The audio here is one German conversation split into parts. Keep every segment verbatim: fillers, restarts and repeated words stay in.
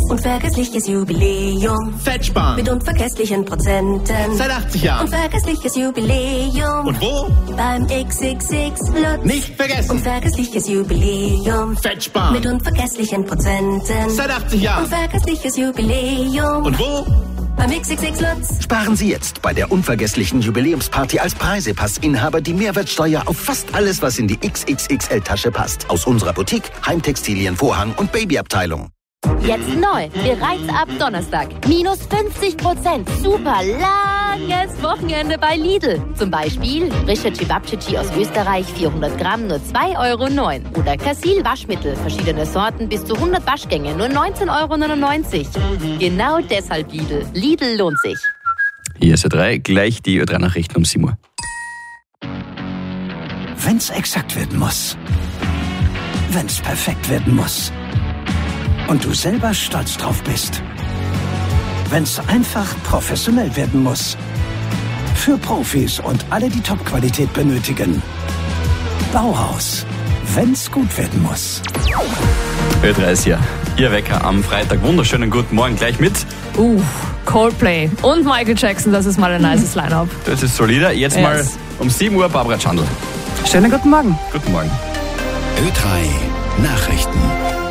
Unvergessliches Jubiläum. Fettsparen. Mit unvergesslichen Prozenten. Seit achtzig Jahren. Unvergessliches Jubiläum. Und wo? Beim X X X Lutz. Nicht vergessen. Unvergessliches Jubiläum. Fettsparen. Mit unvergesslichen Prozenten. Seit achtzig Jahren. Unvergessliches Jubiläum. Und wo? Beim X X X Lutz. Sparen Sie jetzt bei der unvergesslichen Jubiläumsparty als Preisepassinhaber die Mehrwertsteuer auf fast alles, was in die X X X L-Tasche passt. Aus unserer Boutique, Heimtextilien, Vorhang und Babyabteilung. Jetzt neu, bereits ab Donnerstag. Minus fünfzig Prozent. Super langes Wochenende bei Lidl. Zum Beispiel frische Cevapcici aus Österreich, vierhundert Gramm, nur zwei Euro neun. Oder Cassil Waschmittel, verschiedene Sorten, bis zu hundert Waschgänge, nur neunzehn Euro neunundneunzig. Genau deshalb Lidl. Lidl lohnt sich. Hier ist der drei, gleich die Ö drei Nachrichten um sieben Uhr. Wenn's exakt werden muss. Wenn's perfekt werden muss. Und du selber stolz drauf bist. Wenn's einfach professionell werden muss. Für Profis und alle, die Top-Qualität benötigen. Bauhaus. Wenn's gut werden muss. Ö drei ist ja Ihr Wecker am Freitag. Wunderschönen guten Morgen gleich mit. Uh, Coldplay und Michael Jackson, das ist mal ein nices Line-Up. Das ist solider. Jetzt yes. mal um sieben Uhr Barbara Schandl. Schönen guten Morgen. Guten Morgen. Ö drei Nachrichten.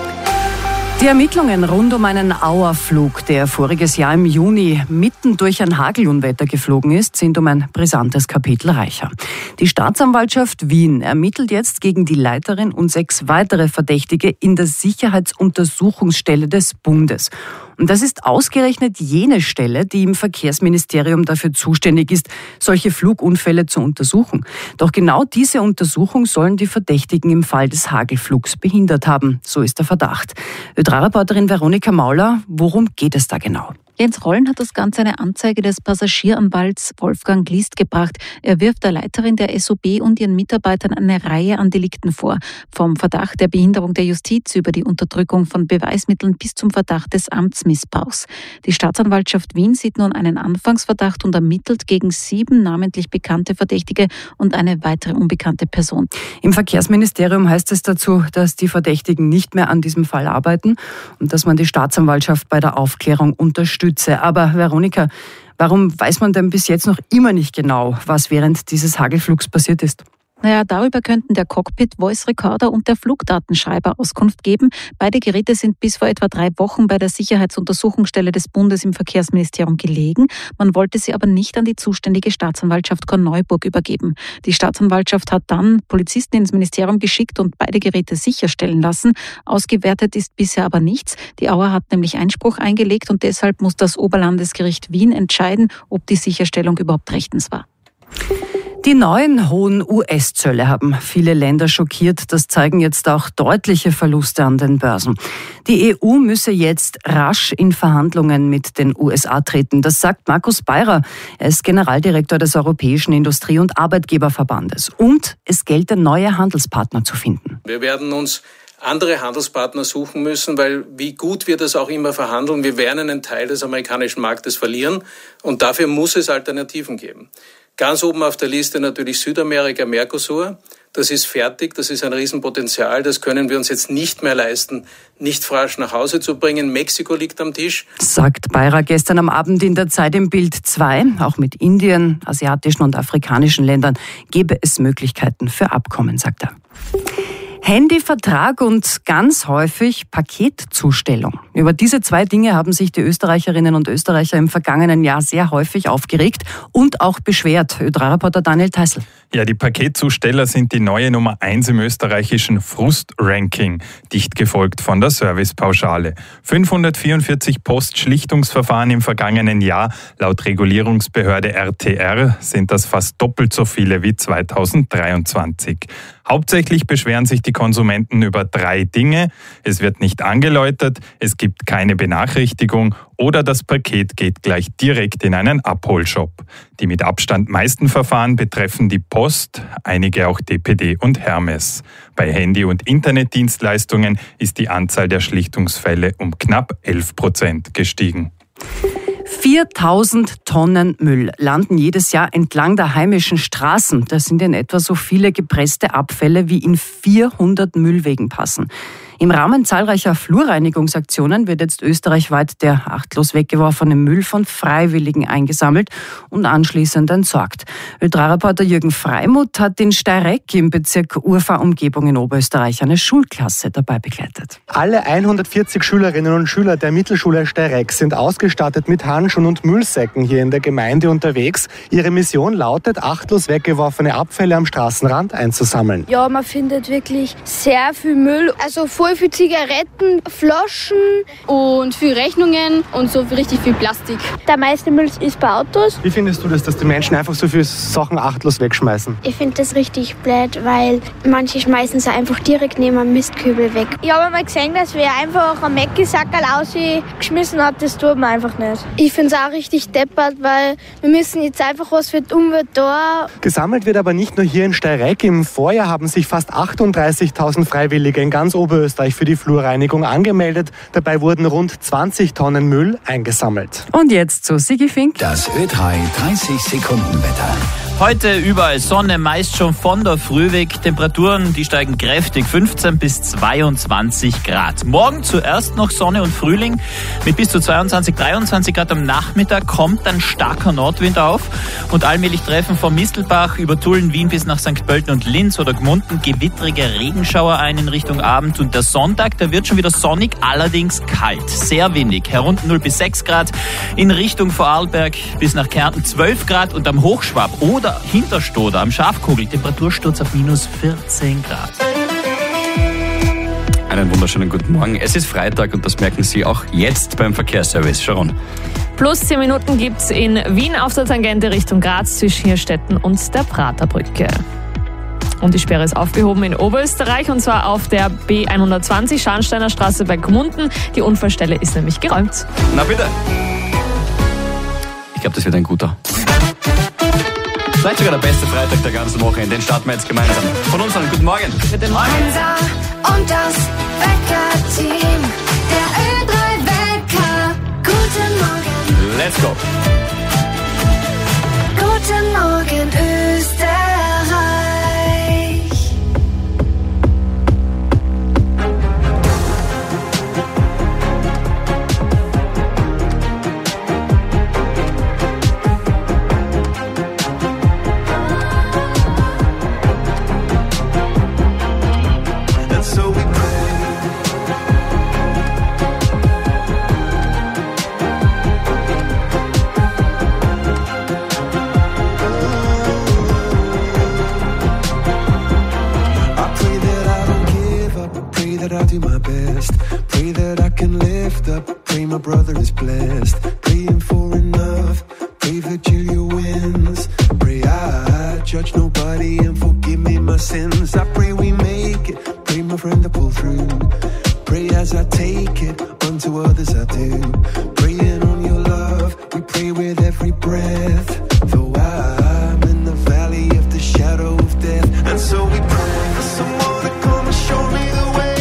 Die Ermittlungen rund um einen Auerflug, der voriges Jahr im Juni mitten durch ein Hagelunwetter geflogen ist, sind um ein brisantes Kapitel reicher. Die Staatsanwaltschaft Wien ermittelt jetzt gegen die Leiterin und sechs weitere Verdächtige in der Sicherheitsuntersuchungsstelle des Bundes. Und das ist ausgerechnet jene Stelle, die im Verkehrsministerium dafür zuständig ist, solche Flugunfälle zu untersuchen. Doch genau diese Untersuchung sollen die Verdächtigen im Fall des Hagelflugs behindert haben. So ist der Verdacht. Ö drei Reporterin Veronika Mauler, worum geht es da genau? Ins Rollen hat das Ganze eine Anzeige des Passagieranwalts Wolfgang List gebracht. Er wirft der Leiterin der S O B und ihren Mitarbeitern eine Reihe an Delikten vor. Vom Verdacht der Behinderung der Justiz über die Unterdrückung von Beweismitteln bis zum Verdacht des Amtsmissbrauchs. Die Staatsanwaltschaft Wien sieht nun einen Anfangsverdacht und ermittelt gegen sieben namentlich bekannte Verdächtige und eine weitere unbekannte Person. Im Verkehrsministerium heißt es dazu, dass die Verdächtigen nicht mehr an diesem Fall arbeiten und dass man die Staatsanwaltschaft bei der Aufklärung unterstützt. Aber Veronika, warum weiß man denn bis jetzt noch immer nicht genau, was während dieses Hagelflugs passiert ist? Naja, darüber könnten der Cockpit Voice Recorder und der Flugdatenschreiber Auskunft geben. Beide Geräte sind bis vor etwa drei Wochen bei der Sicherheitsuntersuchungsstelle des Bundes im Verkehrsministerium gelegen. Man wollte sie aber nicht an die zuständige Staatsanwaltschaft Korneuburg übergeben. Die Staatsanwaltschaft hat dann Polizisten ins Ministerium geschickt und beide Geräte sicherstellen lassen. Ausgewertet ist bisher aber nichts. Die Auer hat nämlich Einspruch eingelegt und deshalb muss das Oberlandesgericht Wien entscheiden, ob die Sicherstellung überhaupt rechtens war. Die neuen hohen U S-Zölle haben viele Länder schockiert. Das zeigen jetzt auch deutliche Verluste an den Börsen. Die E U müsse jetzt rasch in Verhandlungen mit den U S A treten. Das sagt Markus Beirer. Er ist Generaldirektor des Europäischen Industrie- und Arbeitgeberverbandes. Und es gelte, neue Handelspartner zu finden. Wir werden uns andere Handelspartner suchen müssen, weil wie gut wir das auch immer verhandeln, wir werden einen Teil des amerikanischen Marktes verlieren und dafür muss es Alternativen geben. Ganz oben auf der Liste natürlich Südamerika, Mercosur. Das ist fertig, das ist ein Riesenpotenzial, das können wir uns jetzt nicht mehr leisten, nicht frisch nach Hause zu bringen. Mexiko liegt am Tisch. Sagt Beirer gestern am Abend in der Zeit im Bild zwei. Auch mit Indien, asiatischen und afrikanischen Ländern gäbe es Möglichkeiten für Abkommen, sagt er. Handyvertrag und ganz häufig Paketzustellung. Über diese zwei Dinge haben sich die Österreicherinnen und Österreicher im vergangenen Jahr sehr häufig aufgeregt und auch beschwert. Ö drei Reporter Daniel Teissl. Ja, die Paketzusteller sind die neue Nummer eins im österreichischen Frust-Ranking, dicht gefolgt von der Servicepauschale. fünfhundertvierundvierzig Postschlichtungsverfahren im vergangenen Jahr. Laut Regulierungsbehörde R T R sind das fast doppelt so viele wie zweitausenddreiundzwanzig. Hauptsächlich beschweren sich die Konsumenten über drei Dinge. Es wird nicht angeläutet, es gibt keine Benachrichtigung oder das Paket geht gleich direkt in einen Abholshop. Die mit Abstand meisten Verfahren betreffen die Post, einige auch D P D und Hermes. Bei Handy- und Internetdienstleistungen ist die Anzahl der Schlichtungsfälle um knapp elf Prozent gestiegen. viertausend Tonnen Müll landen jedes Jahr entlang der heimischen Straßen. Das sind in etwa so viele gepresste Abfälle, wie in vierhundert Müllwegen passen. Im Rahmen zahlreicher Flurreinigungsaktionen wird jetzt österreichweit der achtlos weggeworfene Müll von Freiwilligen eingesammelt und anschließend entsorgt. Ö drei Reporter Jürgen Freimuth hat in Steyregg im Bezirk Urfahr-Umgebung in Oberösterreich eine Schulklasse dabei begleitet. Alle hundertvierzig Schülerinnen und Schüler der Mittelschule Steyregg sind ausgestattet mit Handschuhen und Müllsäcken hier in der Gemeinde unterwegs. Ihre Mission lautet, achtlos weggeworfene Abfälle am Straßenrand einzusammeln. Ja, man findet wirklich sehr viel Müll. Also voll viel Zigaretten, Flaschen und viel Rechnungen und so richtig viel Plastik. Der meiste Müll ist bei Autos. Wie findest du das, dass die Menschen einfach so viele Sachen achtlos wegschmeißen? Ich finde das richtig blöd, weil manche schmeißen sie einfach direkt neben dem Mistkübel weg. Ich habe mal gesehen, dass wir einfach einen Mäcki-Sackerl ausgeschmissen haben. Das tut man einfach nicht. Ich finde es auch richtig deppert, weil wir müssen jetzt einfach was für die Umwelt da. Gesammelt wird aber nicht nur hier in Steyregg. Im Vorjahr haben sich fast achtunddreißigtausend Freiwillige in ganz Oberösterreich für die Flurreinigung angemeldet. Dabei wurden rund zwanzig Tonnen Müll eingesammelt. Und jetzt zu Sigi Fink. Das Ö drei dreißig Sekunden Wetter. Heute überall Sonne, meist schon von der Früh weg. Temperaturen, die steigen kräftig, fünfzehn bis zweiundzwanzig Grad. Morgen zuerst noch Sonne und Frühling mit bis zu zweiundzwanzig, dreiundzwanzig Grad. Am Nachmittag kommt ein starker Nordwind auf und allmählich treffen vom Mistelbach über Tulln, Wien bis nach Sankt Pölten und Linz oder Gmunden gewittrige Regenschauer ein in Richtung Abend. Und der Sonntag, der wird schon wieder sonnig, allerdings kalt, sehr windig. Herunter null bis sechs Grad, in Richtung Vorarlberg bis nach Kärnten zwölf Grad und am Hochschwab oder Hinterstoder am Schafkogel Temperatursturz auf minus vierzehn Grad. Einen wunderschönen guten Morgen. Es ist Freitag und das merken Sie auch jetzt beim Verkehrsservice. Sharon. Plus zehn Minuten gibt es in Wien auf der Tangente Richtung Graz zwischen Hirstetten und der Praterbrücke. Und die Sperre ist aufgehoben in Oberösterreich und zwar auf der B hundertzwanzig Scharnsteiner Straße bei Gmunden. Die Unfallstelle ist nämlich geräumt. Na bitte. Ich glaube, das wird ein guter. Vielleicht sogar der beste Freitag der ganzen Woche. Den starten wir jetzt gemeinsam. Von uns einen guten Morgen. Guten Morgen. Und das Wecker-Team. Der Ö drei Wecker. Guten Morgen. Let's go. Guten Morgen, Österreich. I'll do my best. Pray that I can lift up. Pray my brother is blessed. Praying for enough. Pray that Julia wins. Pray I judge nobody and forgive me my sins. I pray we make it. Pray my friend to pull through. Pray as I take it. Unto others I do. Praying on your love. We pray with every breath. Though I'm in the valley of the shadow of death. And so we pray for someone to come and show me the way.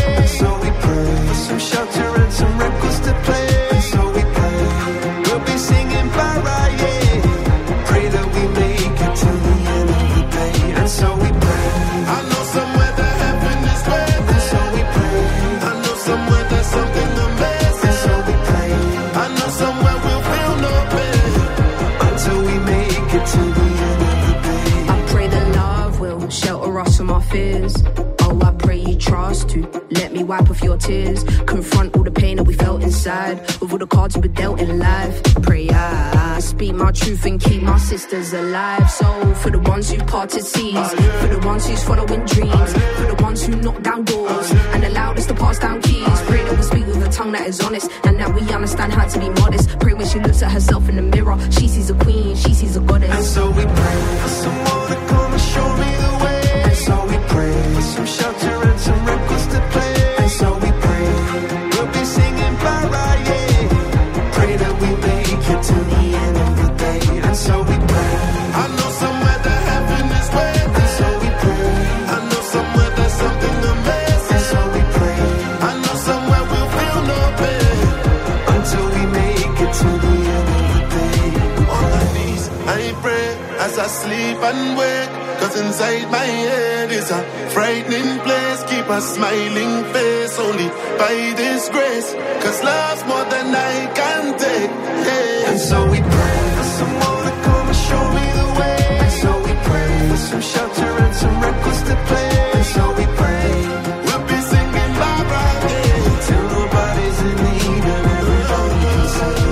Some shelter and some records to play. And so we pray, we'll be singing para, yeah. Pray that we make it till the end of the day. And so we pray, I know somewhere that heaven is waiting. And so we pray, I know somewhere there's something amazing. And so we pray, I know somewhere we'll feel no pain until we make it till the end of the day. I pray that love will shelter us from our fears. Oh, I pray you trust to let me wipe off your tears. Confront all the pain that we felt inside with all the cards we were dealt in life. Pray I speak my truth and keep my sisters alive. So for the ones who parted seas, for the ones who's following dreams, for the ones who knock down doors and allowed us to pass down keys. Pray that we speak with a tongue that is honest and that we understand how to be modest. Pray when she looks at herself in the mirror, she sees a queen, she sees a goddess. And so we pray for someone to come and show me the way. And so we pray for some shelter and some records to play. And so we pray, we'll be singing para, yeah. Pray that we make it to the end of the day. And so we pray, I know somewhere that heaven is waiting. And so we pray, I know somewhere there's something amazing. And so we pray, I know somewhere we'll feel no pain until we make it to the end of the day. On my knees, I pray as I sleep and wake. Cause inside my head is a frightening place. Keep a smiling face only by this grace. Cause love's more than I can take. Yeah. And so we pray for someone to come and show me the way. And so we pray for some shelter and some records to play. And so we pray we'll be singing Barbara Day till nobody's in need and everybody can sing.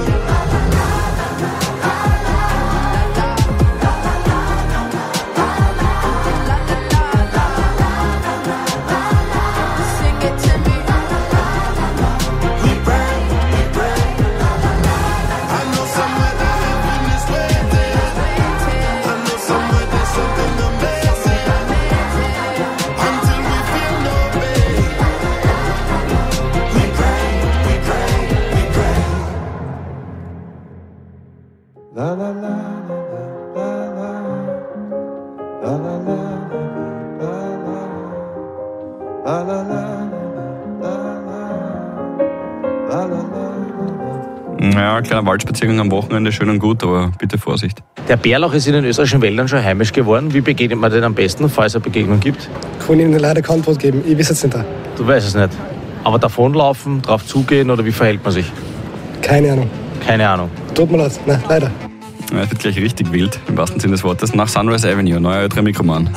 Ja, kleiner Waldspaziergang am Wochenende, schön und gut, aber bitte Vorsicht. Der Bärlauch ist in den österreichischen Wäldern schon heimisch geworden. Wie begegnet man den am besten, falls es eine Begegnung gibt? Kann Ihnen leider keine Antwort geben, ich weiß es nicht. Du weißt es nicht. Aber davonlaufen, drauf zugehen oder wie verhält man sich? Keine Ahnung. Keine Ahnung. Tut mir leid, nein, leider. Ja, es wird gleich richtig wild, im wahrsten Sinne des Wortes. Nach Sunrise Avenue, neuer Ö drei Mikroman.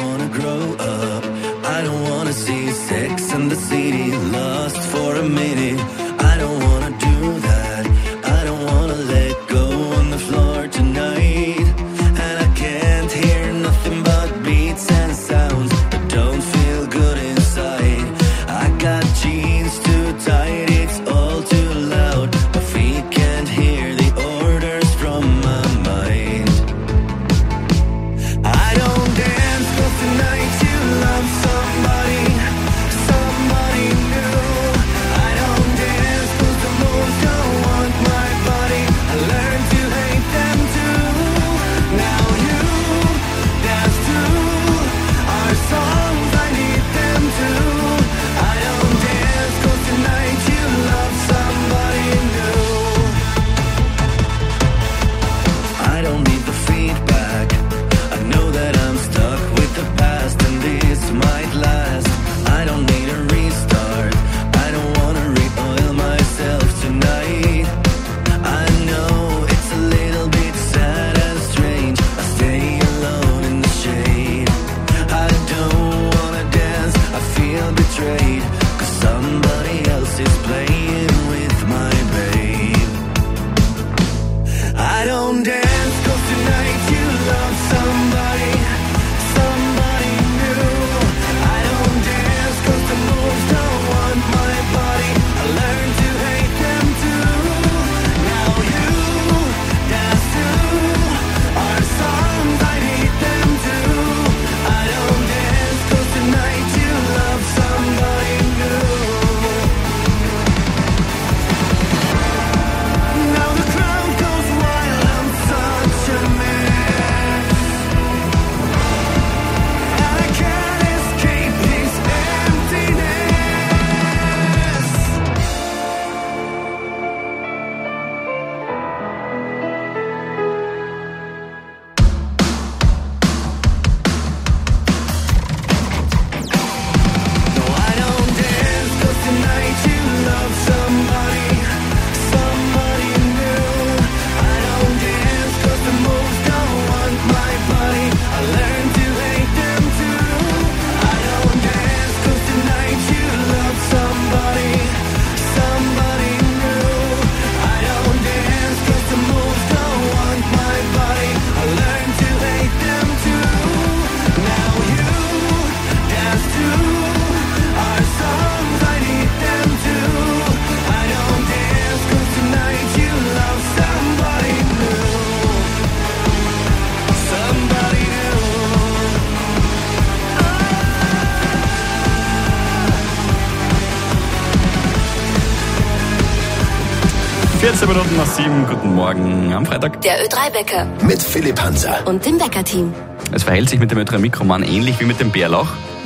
vierzehn Minuten nach sieben, guten Morgen am Freitag. Der Ö drei Wecker. Mit Philipp Hanser. Und dem Wecker-Team. Es verhält sich mit dem Ö drei Mikroman ähnlich wie mit dem Bärlauch.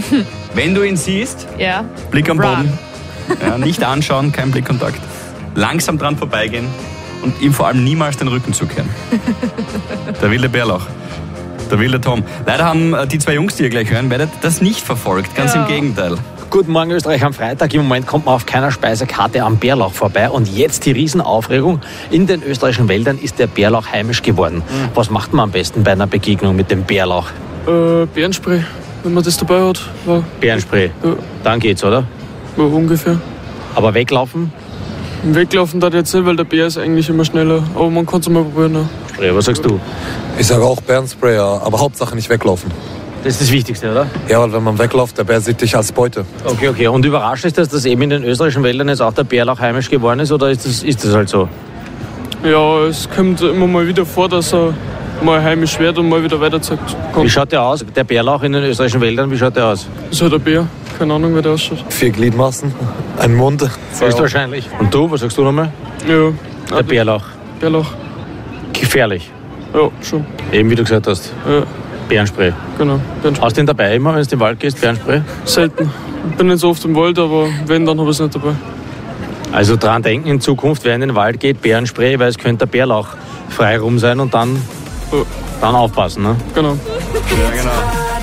Wenn du ihn siehst, ja. Blick am Run. Boden. Ja, nicht anschauen, kein Blickkontakt. Langsam dran vorbeigehen und ihm vor allem niemals den Rücken zukehren. Der wilde Bärlauch. Der wilde Tom. Leider haben die zwei Jungs, die ihr gleich hören werdet, das nicht verfolgt. Ganz Ja. im Gegenteil. Guten Morgen Österreich am Freitag. Im Moment kommt man auf keiner Speisekarte am Bärlauch vorbei. Und jetzt die Riesenaufregung. In den österreichischen Wäldern ist der Bärlauch heimisch geworden. Mhm. Was macht man am besten bei einer Begegnung mit dem Bärlauch? Äh, Bärenspray, wenn man das dabei hat. Ja. Bärenspray? Ja. Dann geht's, oder? Ja, ungefähr. Aber weglaufen? Weglaufen da jetzt nicht, weil der Bär ist eigentlich immer schneller. Aber man kann es mal probieren. Ja. Spray, was sagst du? Ich sage auch Bärenspray, ja, aber Hauptsache nicht weglaufen. Das ist das Wichtigste, oder? Ja, weil wenn man wegläuft, der Bär sieht dich als Beute. Okay, okay. Und überrascht ist das, dass eben in den österreichischen Wäldern jetzt auch der Bärlauch heimisch geworden ist, oder ist das, ist das halt so? Ja, es kommt immer mal wieder vor, dass er mal heimisch wird und mal wieder weiterzieht. Wie schaut der aus? Der Bärlauch in den österreichischen Wäldern, wie schaut der aus? Das ist halt ein Bär. Keine Ahnung, wie der ausschaut. Vier Gliedmaßen, ein Mund. Höchstwahrscheinlich. Und du, was sagst du nochmal? Ja. Der Bärlauch. Bärlauch. Gefährlich. Ja, schon. Eben wie du gesagt hast. Ja. Bärenspray. Genau. Bärenspray. Hast du den dabei immer, wenn du in den Wald gehst, Bärenspray? Selten. Ich bin nicht so oft im Wald, aber wenn, dann habe ich es nicht dabei. Also dran denken, in Zukunft, wer in den Wald geht, Bärenspray, weil es könnte der Bärlauch frei rum sein und dann, ja. dann aufpassen. Ne? Genau. Ja, genau.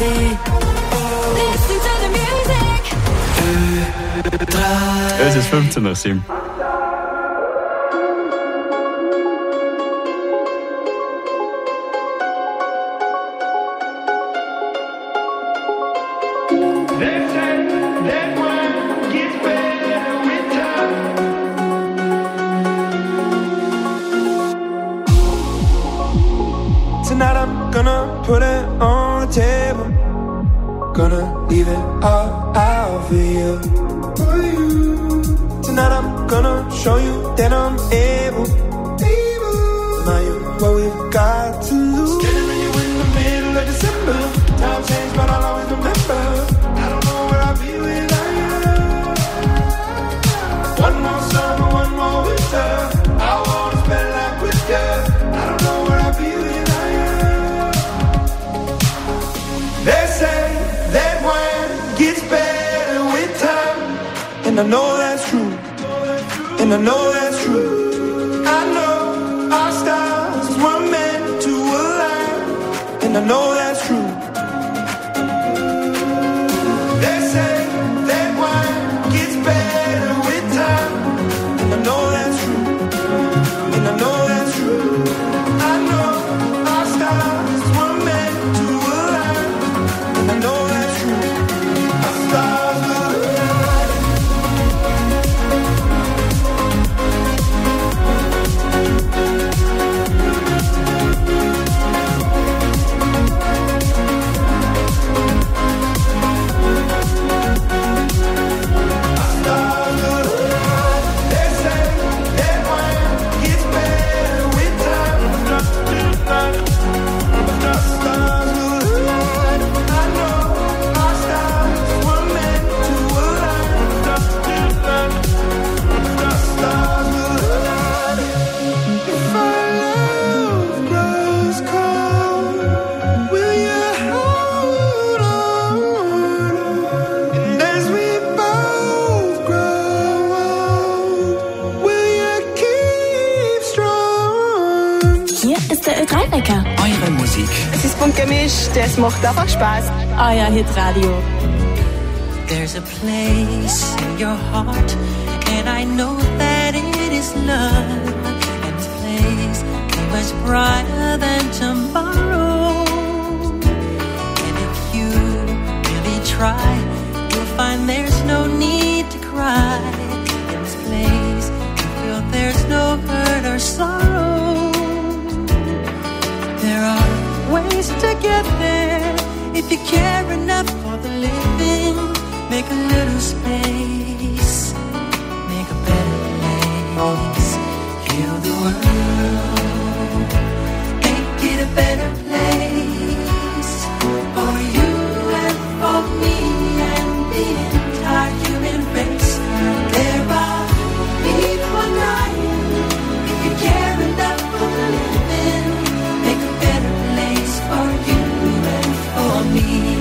Es ist fünfzehn nach sieben. Tonight I'm gonna put it on the table. Gonna leave it all out for you. Tonight I'm gonna show you that I'm able. Now you what we've got to lose. Standing with you in the middle of December. Time changed, but I'll always remember. I don't know where I'll be without you. One more summer, one more winter. I wanna spend life with you. I don't know where I'll be without you. They say that wine gets better with time, and I know that's true. And I know that's true. I know our stars were meant to align, and I know that's true. They say that wine gets better with time, and I know that's true. And I know that's true. I know our stars were meant to align, and I know that's true. Our stars will align. Ö drei Wecker. Eure Musik. Es ist bunt gemischt, es macht einfach Spaß. Euer Hitradio. There's a place in your heart, and I know that it is love. And this place is much brighter than tomorrow. And if you really try, you'll find there's no need to cry. In this place, you feel there's no hurt or sorrow. There are ways to get there if you care enough for the living. Make a little space, make a better place. Heal the world, make it a better place for you and for me and the entire human race. There are people dying if you care enough for the living. Make a better place for you and for me.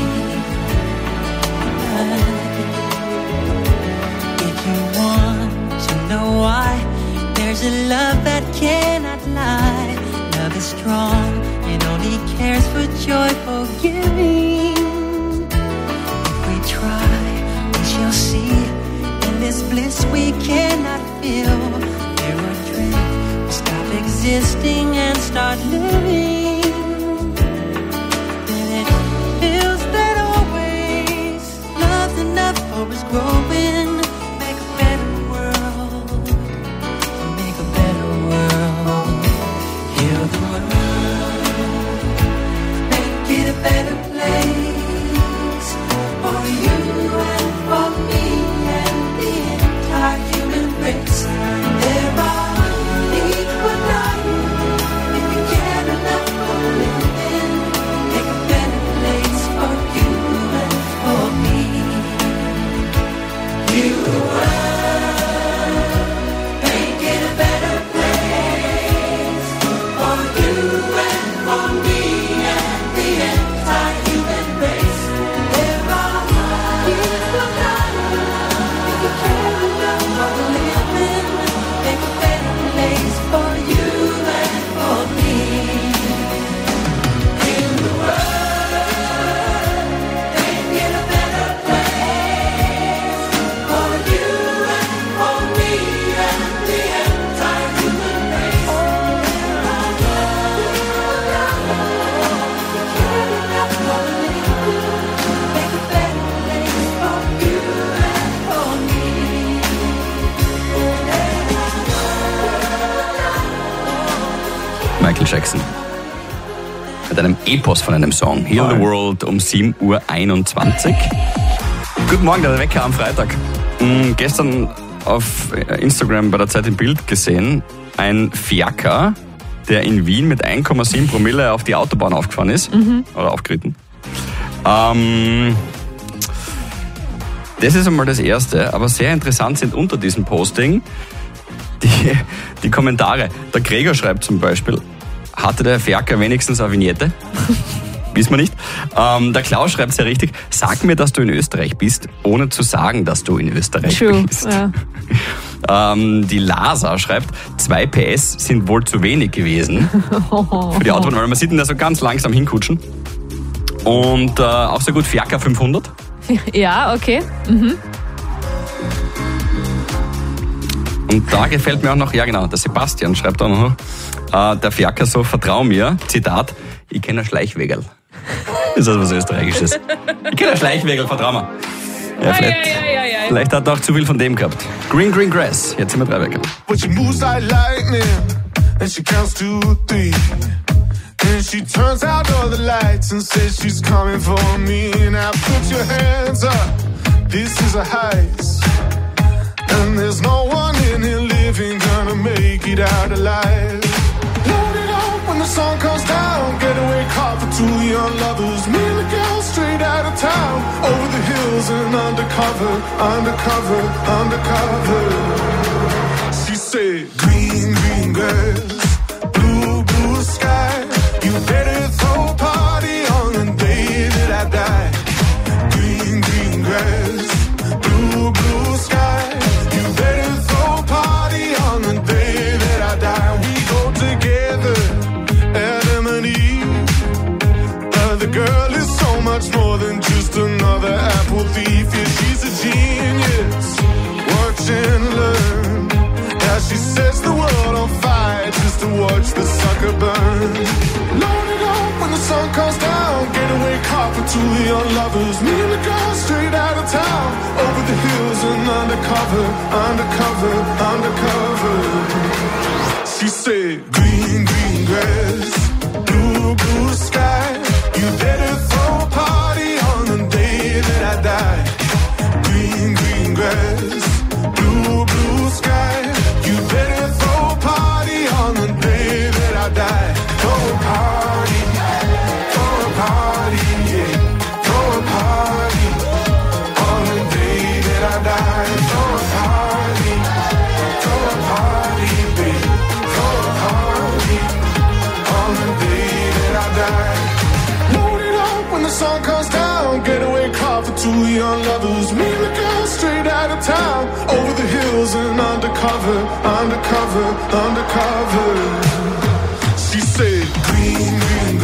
If you want to know why, there's a love that cannot lie. Love is strong, and only cares for joyful giving. If we try, we shall see. In this bliss we cannot feel. There are dreams, we stop existing and start living. Then it feels that always love's enough for us growing. Make a better world, make a better world. Heal the world, make it a better place for you and for me and the entire human race. There are equal nights if you care enough for living. Make a better place for you and for me. You world, make it a better place for you and for me and the entire human race. There are equal nights if you care enough for living. Make a better place for you and for me. In the world, make it a better place for you and for me and the entire human race. There are equal nights if you care enough for living. Make a better place for you and for me. Michael Jackson. Mit einem Epos von einem Song. Heal the World um sieben Uhr einundzwanzig. Guten Morgen, der Wecker am Freitag. Mhm, gestern auf Instagram bei der Zeit im Bild gesehen, ein Fiaker, der in Wien mit eins Komma sieben Promille auf die Autobahn aufgefahren ist. Mhm. Oder aufgeritten. Ähm, das ist einmal das Erste, aber sehr interessant sind unter diesem Posting die, die Kommentare. Der Gregor schreibt zum Beispiel, hatte der Fiaker wenigstens eine Vignette? Wissen wir nicht. Ähm, der Klaus schreibt sehr richtig, sag mir, dass du in Österreich bist, ohne zu sagen, dass du in Österreich True, bist. ja. Ähm, die Lasa schreibt, zwei P S sind wohl zu wenig gewesen für die Autobahn, weil man sieht ihn da so ganz langsam hinkutschen. Und äh, auch sehr gut Fiaker fünfhundert. Ja, okay. Mhm. Und da gefällt mir auch noch, ja genau, der Sebastian schreibt auch noch, äh, der Fiaker so, vertrau mir, Zitat, ich kenne ein Schleichwegerl. Ist das was Österreichisches? Ich kenne ein Schleichwegerl, vertrau mir. Ja, vielleicht, vielleicht hat er auch zu viel von dem gehabt. Green, Green Grass, jetzt sind wir drei Wecker. But she moves like lightning, and she counts to three. And she turns out all the lights and says she's coming for me. Now put your hands up, this is a heist. And there's no one in here living gonna make it out alive. Load it up when the sun comes down. Getaway car for two young lovers. Me and the girl straight out of town. Over the hills and undercover, undercover, undercover. She said, green, green grass, blue, blue sky. You better throw a party on the day that I die. Green, green grass, blue, blue sky. Girl is so much more than just another apple thief. Yeah, she's a genius. Watch and learn. Yeah, she sets the world on fire just to watch the sucker burn. Load it up when the sun comes down. Getaway car for two young lovers. Me and the girl straight out of town. Over the hills and undercover, undercover, undercover. She said, green, green grass, blue, blue sky. You better throw a party on the day that I die. Green, green grass, blue, blue sky. You better throw a party on the day that I die. Throw a party, throw a party, yeah. Throw a party on the day that I die. Throw a party, throw a party, baby. Throw a party on the day that I die. When the sun comes down, getaway car for two young lovers. Me and the girl straight out of town. Over the hills and undercover, undercover, undercover. She said, green, green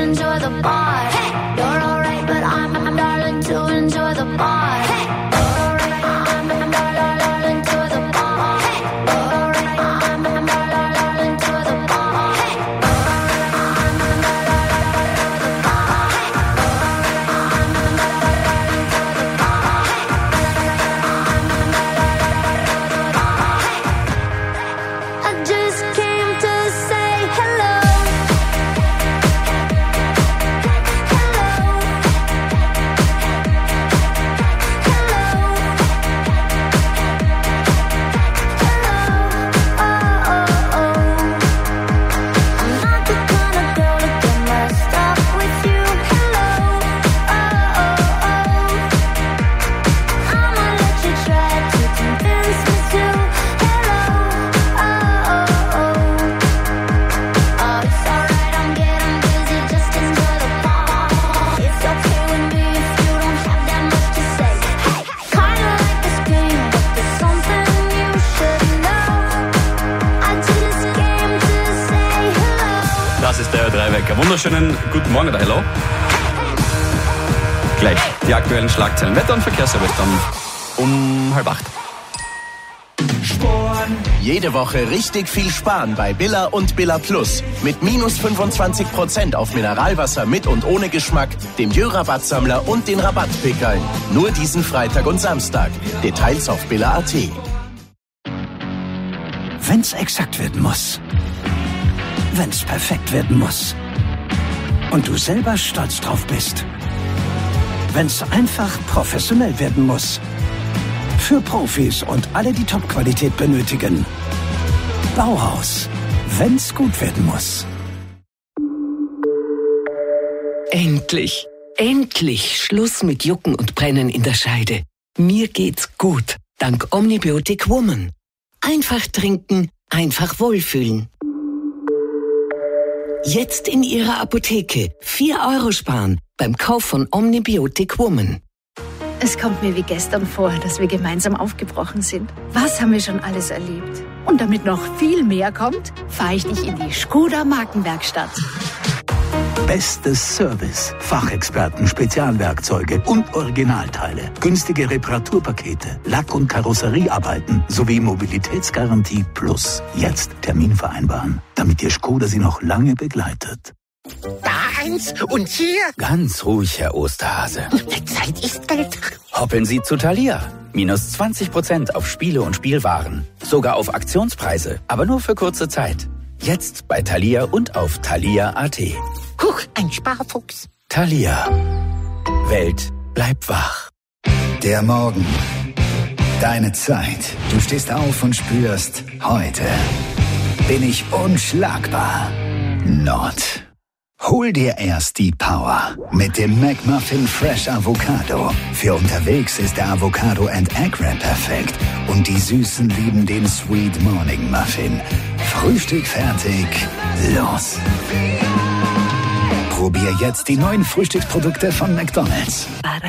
enjoy the bar. Hey, you're alright, but I'm, I'm darling to enjoy the bar. Hey, you're alright, I'm, I'm darling to the bar. Hey, you're alright, I'm, I'm darling to the bar. Hey, I just came to say hello. Das ist der Ö drei Wecker. Wunderschönen guten Morgen oder Hello. Gleich die aktuellen Schlagzeilen. Wetter- und Verkehrsservice dann um halb acht. Jede Woche richtig viel sparen bei Billa und Billa Plus. Mit minus fünfundzwanzig Prozent auf Mineralwasser mit und ohne Geschmack, dem Jö-Rabattsammler und den Rabattpickeln. Nur diesen Freitag und Samstag. Details auf billa punkt at. Wenn's exakt werden muss. Wenn's perfekt werden muss. Und du selber stolz drauf bist. Wenn's einfach professionell werden muss. Für Profis und alle, die Top-Qualität benötigen. Bauhaus. Wenn's gut werden muss. Endlich, endlich Schluss mit Jucken und Brennen in der Scheide. Mir geht's gut, dank Omnibiotic Woman. Einfach trinken, einfach wohlfühlen. Jetzt in Ihrer Apotheke vier Euro sparen beim Kauf von Omnibiotic Woman. Es kommt mir wie gestern vor, dass wir gemeinsam aufgebrochen sind. Was haben wir schon alles erlebt? Und damit noch viel mehr kommt, fahre ich dich in die Skoda Markenwerkstatt. Bestes Service, Fachexperten, Spezialwerkzeuge und Originalteile, günstige Reparaturpakete, Lack- und Karosseriearbeiten sowie Mobilitätsgarantie plus. Jetzt Termin vereinbaren, damit Ihr Skoda Sie noch lange begleitet. Da eins und hier. Ganz ruhig, Herr Osterhase. Zeit ist Geld. Hoppeln Sie zu Thalia. Minus zwanzig Prozent auf Spiele und Spielwaren. Sogar auf Aktionspreise, aber nur für kurze Zeit. Jetzt bei Thalia und auf thalia punkt at. Huch, ein Sparfuchs. Thalia. Welt bleibt wach. Der Morgen. Deine Zeit. Du stehst auf und spürst, heute bin ich unschlagbar. Not. Hol dir erst die Power mit dem McMuffin Fresh Avocado. Für unterwegs ist der Avocado and Egg Wrap perfekt. Und die Süßen lieben den Sweet Morning Muffin. Frühstück fertig. Los. Probier jetzt die neuen Frühstücksprodukte von McDonald's.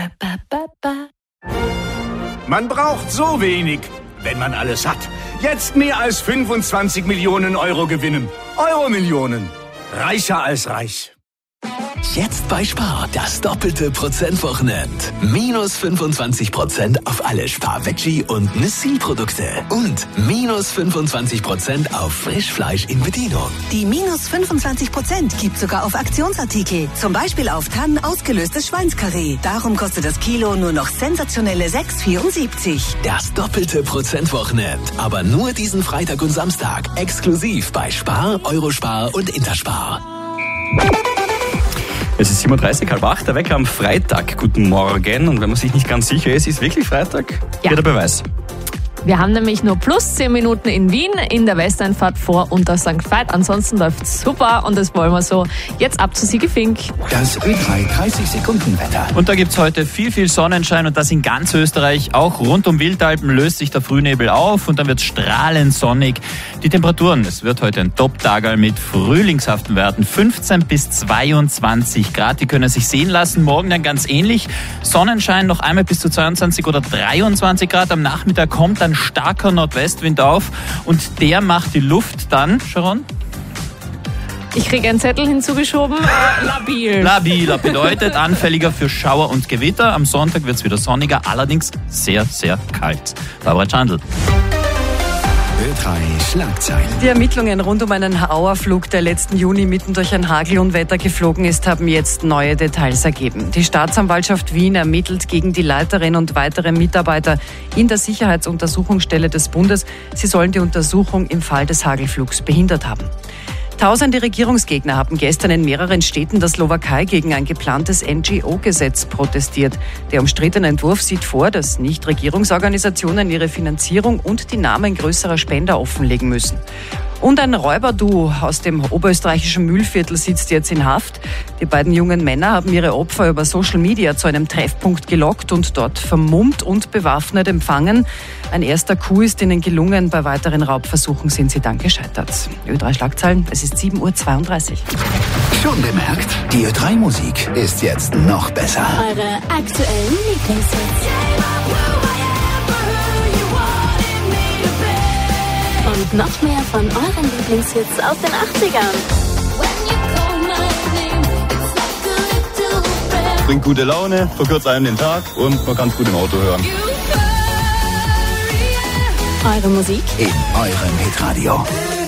Man braucht so wenig, wenn man alles hat. Jetzt mehr als fünfundzwanzig Millionen Euro gewinnen. Euro-Millionen. Reicher als reich. Jetzt bei Spar das doppelte Prozentwochenende. Minus fünfundzwanzig Prozent auf alle Spar-Veggie- und Nessil-Produkte. Und minus fünfundzwanzig Prozent auf Frischfleisch in Bedienung. Die minus fünfundzwanzig Prozent gibt sogar auf Aktionsartikel. Zum Beispiel auf Tannen ausgelöstes Schweinskarree. Darum kostet das Kilo nur noch sensationelle sechs vierundsiebzig. Das doppelte Prozentwochenende. Aber nur diesen Freitag und Samstag. Exklusiv bei Spar, Eurospar und Interspar. Es ist sieben Uhr dreißig, halb acht, der Wecker am Freitag. Guten Morgen. Und wenn man sich nicht ganz sicher ist, ist wirklich Freitag? Ja. Hier der Beweis. Wir haben nämlich nur plus zehn Minuten in Wien in der Westeinfahrt vor unter Sankt Veit. Ansonsten läuft's super und das wollen wir so. Jetzt ab zu Siegefink. Das Ö drei dreißig Sekunden Wetter. Und da gibt's heute viel, viel Sonnenschein und das in ganz Österreich. Auch rund um Wildalpen löst sich der Frühnebel auf und dann wird's strahlend sonnig. Die Temperaturen, es wird heute ein Top-Tagerl mit frühlingshaften Werten. fünfzehn bis zweiundzwanzig Grad, die können sich sehen lassen. Morgen dann ganz ähnlich. Sonnenschein noch einmal bis zu zweiundzwanzig oder dreiundzwanzig Grad. Am Nachmittag kommt dann starker Nordwestwind auf und der macht die Luft dann, Sharon? Ich kriege einen Zettel hinzugeschoben. Äh, labil. Labiler bedeutet anfälliger für Schauer und Gewitter. Am Sonntag wird es wieder sonniger, allerdings sehr, sehr kalt. Barbara Chandl. Ö drei Schlagzeilen. Die Ermittlungen rund um einen Auerflug, der letzten Juni mitten durch ein Hagelunwetter geflogen ist, haben jetzt neue Details ergeben. Die Staatsanwaltschaft Wien ermittelt gegen die Leiterin und weitere Mitarbeiter in der Sicherheitsuntersuchungsstelle des Bundes. Sie sollen die Untersuchung im Fall des Hagelflugs behindert haben. Tausende Regierungsgegner haben gestern in mehreren Städten der Slowakei gegen ein geplantes N G O-Gesetz protestiert. Der umstrittene Entwurf sieht vor, dass Nichtregierungsorganisationen ihre Finanzierung und die Namen größerer Spender offenlegen müssen. Und ein Räuberduo aus dem oberösterreichischen Mühlviertel sitzt jetzt in Haft. Die beiden jungen Männer haben ihre Opfer über Social Media zu einem Treffpunkt gelockt und dort vermummt und bewaffnet empfangen. Ein erster Coup ist ihnen gelungen. Bei weiteren Raubversuchen sind sie dann gescheitert. Ö drei Schlagzeilen, es ist sieben Uhr zweiunddreißig. Schon bemerkt? Die Ö drei Musik ist jetzt noch besser. Eure aktuellen Lieblingshits. Und noch mehr von euren Lieblingshits aus den achtzigern. Bringt gute Laune, verkürzt einem den Tag und man kann es gut im Auto hören. Eure Musik in eurem Hitradio.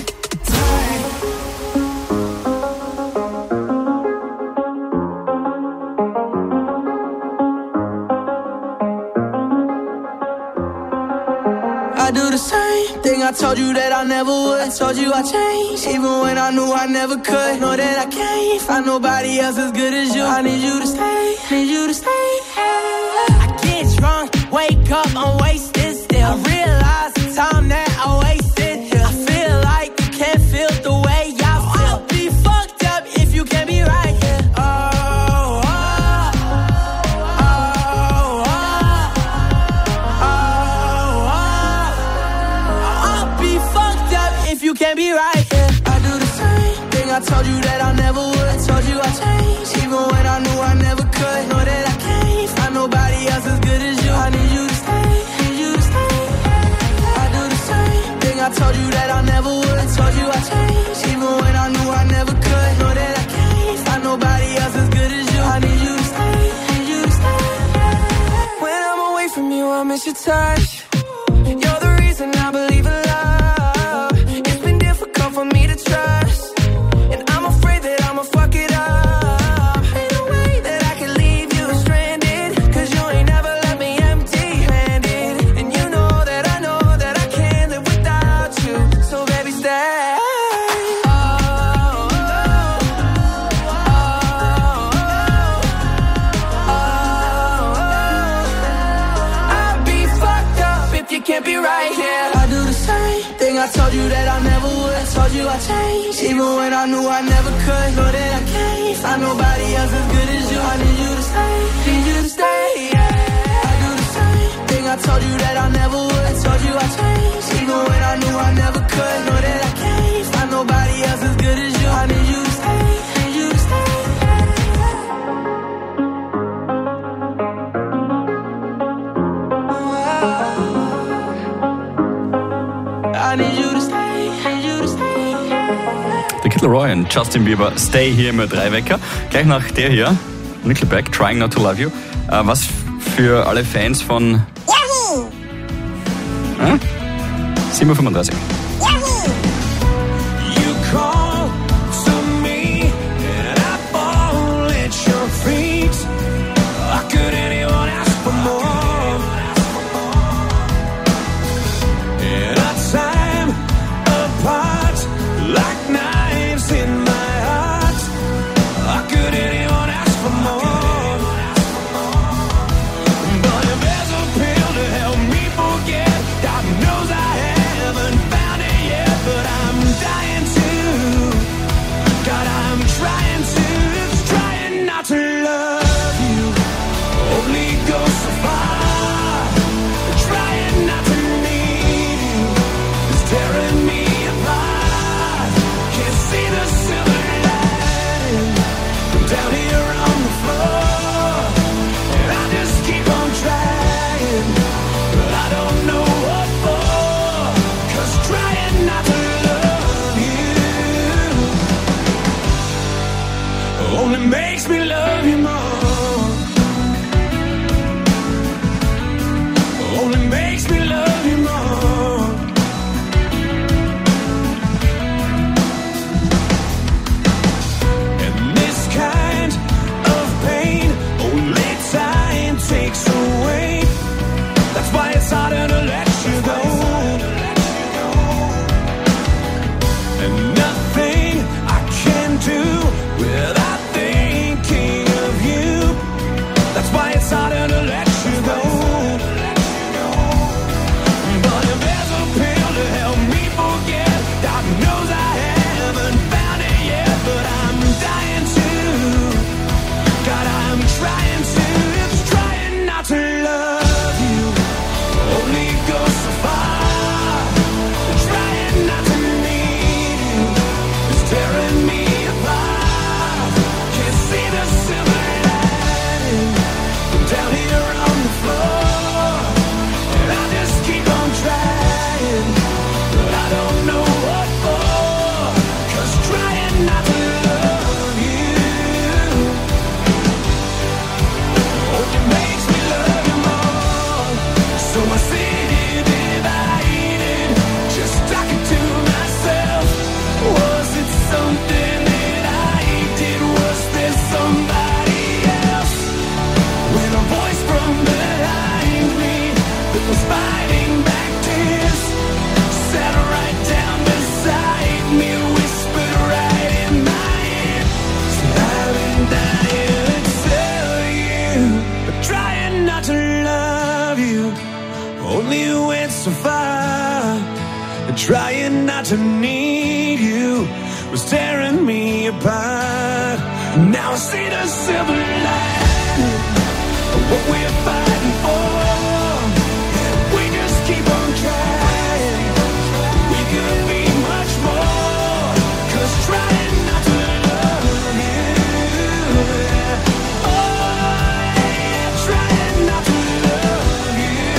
I do the same thing I told you that I never would. I told you I changed, even when I knew I never could. Know that I can't find nobody else as good as you. I need you to stay, need you to stay. I get drunk, wake up, I'm wasted still. I realize the time that I wasted here. I feel like you can't feel the way I feel. I'll be fucked up if you can't be right here. Oh, oh, oh, oh, oh. I'll be fucked up if you can't be right here. I do the same thing I told you that I never would. I told you I changed, even when I knew I never could. Know that I can't find nobody else as good as you. I need you to stay, need you to stay. I do the same thing I told you that I never would. I told you I changed, even when I knew I never could. Know that I can't find nobody else as good as you. I need you to stay, need you to stay. When I'm away from you, I miss your touch. You're the reason I believe in love. It's been difficult for me to trust, and I'm afraid that I'ma fuck it up. Ain't no way that I can leave you stranded, 'cause you ain't never left me empty-handed. And you know that I know that I can't live without you. So baby, stay. Oh, oh, oh, oh, oh. I'll be fucked up if you can't be right here. I do the same thing I told you that I never would. I told you I changed, even when I knew I never could. Know that I can't find nobody else as good as you. I need you to stay, need you to stay. Yeah. I do the same thing I told you that I never would. I told you I changed, even when I knew I never could. Know that I can't find nobody else as good as you. I need you to stay, need you to stay. I need you to stay, need you to stay. Der Kid Laroi und Justin Bieber, Stay hier mit drei Wecker. Gleich nach der hier, Nickelback, Trying Not to Love You. Äh, was für alle Fans von Yahoo! Äh? sieben Uhr fünfunddreißig. You call to me and I fall at your feet. How could anyone ask for more? In a time apart, like knives in my heart. How could anyone ask for more? But if there's a pill to help me forget, God knows I haven't found only makes me love you more. Only makes me love you more. And this kind of pain only time takes away. That's why it's harder to let you go. And nothing I can do without thinking of you. That's why it's harder to let you go. But if there's a pill to help me forget, God knows I haven't found it yet. But I'm dying to, God, I'm trying to, it's trying not to love you. Only go so far, trying not to need you. It's tearing me apart. Can't see the silver lining down here on the floor. And I just keep on trying, but I don't know what for. 'Cause trying not to love you only makes me love you more. So I sit here divided, just talking to myself. Was it something that I did? Was there somebody else? When a voice from behind me that was fighting back tears sat right down beside me, whispered right in my ear, said I've been dying to tell you, but trying not to love you only went so far. And trying not to need you was tearing me apart. Now I see the silver lining of what we're fighting for. We just keep on trying. We could be much more. 'Cause trying not to love you, oh yeah, trying not to love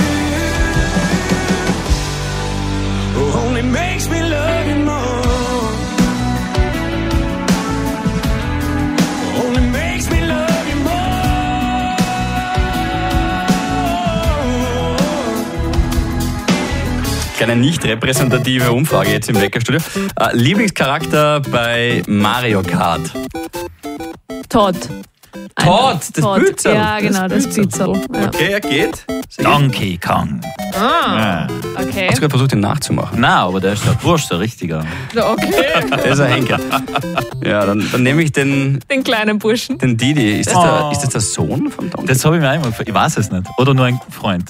you only makes me love you more. Only makes me love you more. Keine nicht repräsentative Umfrage jetzt im Weckerstudio. Äh, Lieblingscharakter bei Mario Kart? Todd. Todd, das Todd. Bützerl. Ja, genau, das Bützerl. Ja. Okay, er geht. Donkey Kong. Ah, okay. Hast du gerade versucht, ihn nachzumachen? Nein, aber der ist der Bursch, der richtiger. Okay. Der ist ein Henker. Ja, dann, dann nehme ich den, Den kleinen Burschen. den Didi. Ist das, Oh. der, ist das der Sohn von Donkey? Das habe ich mir einmal, ich weiß es nicht. Oder nur ein Freund.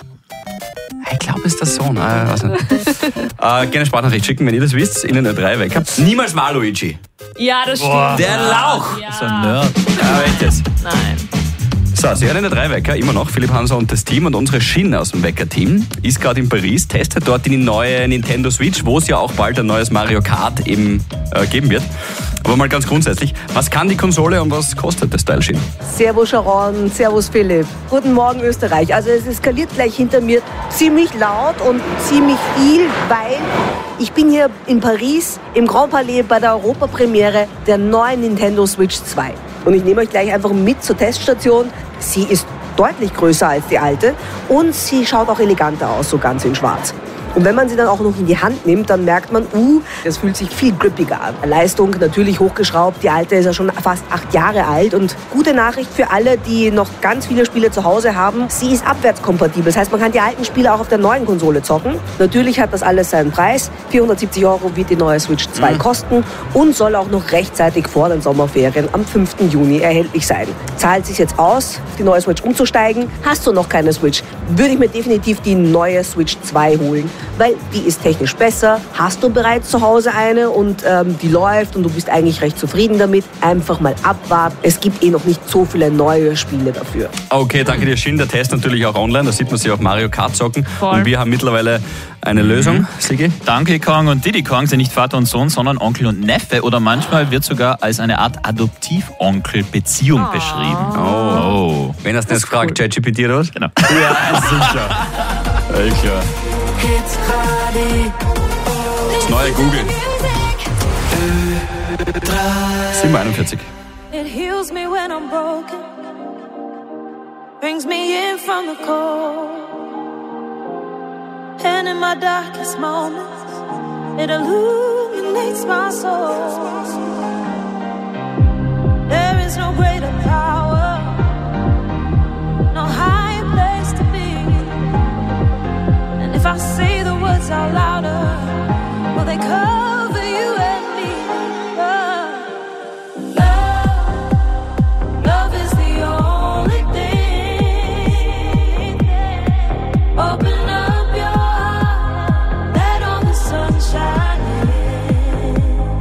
Ich glaube, es ist der Sohn. Ah, ich weiß nicht. äh, gerne Sprachnachricht schicken, wenn ihr das wisst. In den Ö drei Wecker. Niemals Waluigi. Ja, das stimmt. Boah. Der Lauch. Ja. So ein Nerd. Ja, echt jetzt. Nein. So, Sie hören in der drei Wecker immer noch Philipp Hanser und das Team und unsere Shin aus dem Wecker-Team ist gerade in Paris, testet dort die neue Nintendo Switch, wo es ja auch bald ein neues Mario Kart eben äh, geben wird. Aber mal ganz grundsätzlich, was kann die Konsole und was kostet das Teil, Shin? Servus Sharon, servus Philipp. Guten Morgen Österreich. Also es eskaliert gleich hinter mir ziemlich laut und ziemlich viel, weil ich bin hier in Paris im Grand Palais bei der Europapremiere der neuen Nintendo Switch zwei. Und ich nehme euch gleich einfach mit zur Teststation. Sie ist deutlich größer als die alte und sie schaut auch eleganter aus, so ganz in schwarz. Und wenn man sie dann auch noch in die Hand nimmt, dann merkt man, uh, das fühlt sich viel grippiger an. Leistung natürlich hochgeschraubt, die alte ist ja schon fast acht Jahre alt. Und gute Nachricht für alle, die noch ganz viele Spiele zu Hause haben, sie ist abwärtskompatibel. Das heißt, man kann die alten Spiele auch auf der neuen Konsole zocken. Natürlich hat das alles seinen Preis. vierhundertsiebzig Euro wird die neue Switch zwei mhm. kosten und soll auch noch rechtzeitig vor den Sommerferien am fünften Juni erhältlich sein. Zahlt sich jetzt aus, auf die neue Switch umzusteigen? Hast du noch keine Switch? Würde ich mir definitiv die neue Switch zwei holen, weil die ist technisch besser. Hast du bereits zu Hause eine und ähm, die läuft und du bist eigentlich recht zufrieden damit, einfach mal abwarten. Es gibt eh noch nicht so viele neue Spiele dafür. Okay, danke dir, Shin. Der Test natürlich auch online, da sieht man sich auch Mario Kart zocken. Voll. Und wir haben mittlerweile eine Lösung, Mhm. Sigi. Donkey Kong und Diddy Kong sind nicht Vater und Sohn, sondern Onkel und Neffe oder manchmal wird sogar als eine Art Adoptivonkel-Beziehung beschrieben. Oh. oh. Wen hast du jetzt gefragt? ChatGPT oder was? Genau. Ja, sicher. Ja, klar. Das neue Google. sieben Uhr einundvierzig. It heals me when I'm broken, brings me in from the cold. And in my darkest moments, it illuminates my soul. There is no greater power, no higher place to be. And if I say the words out louder, will they cover you and me? Love, love, love is the only thing. Open up your heart, let all the sun shine in.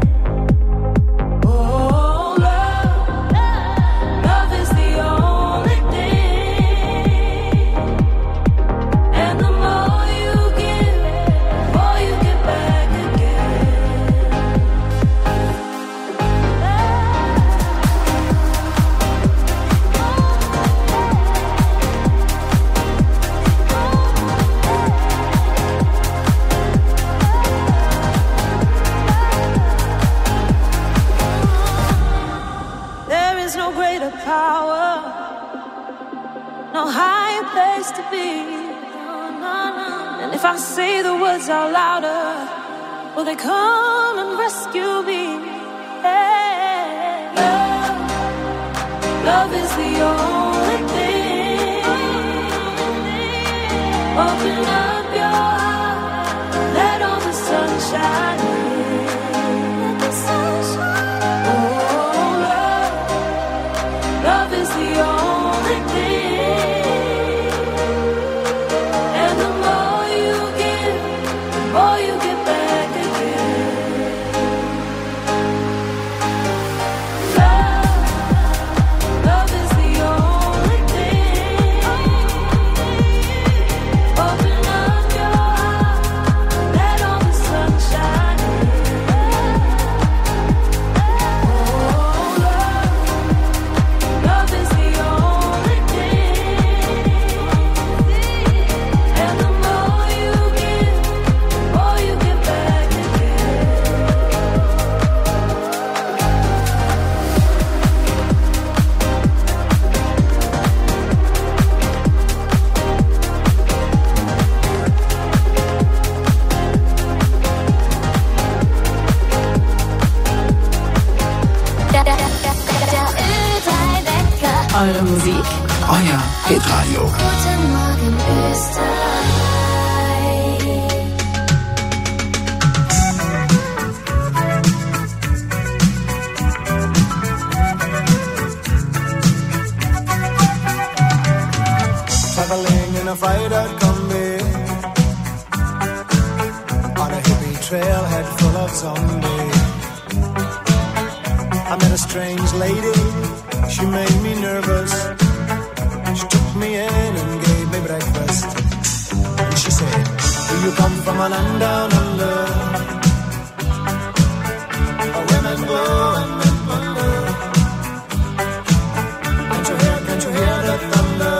Oh, love, love is the only thing. And the more you give, the more you get back again. There is no greater power, no higher place to be. And if I say the words out louder, will they come and rescue me? Hey, love, love is the only thing. Open up your heart, let all the sun shine in. Let the sun shine. Oh, love, love is the only thing. And the more you give, the more you get back again. Love, love is the only thing. Open up your heart, let all the sun shine in. Oh, love, love is the only thing. And the more you give, the more you get back again. Der, der, der, der, der Ö-drei-Wecker. Eure Musik. Euer Hitradio. Guten Morgen, Österreich. Traveling in a freighter combi on a hippie trailhead full of zombies. I met a strange lady, she made me nervous. She took me in and gave me breakfast. And she said, do you come from a land down under, where women go and men wonder? Can't you hear, can't you hear the thunder?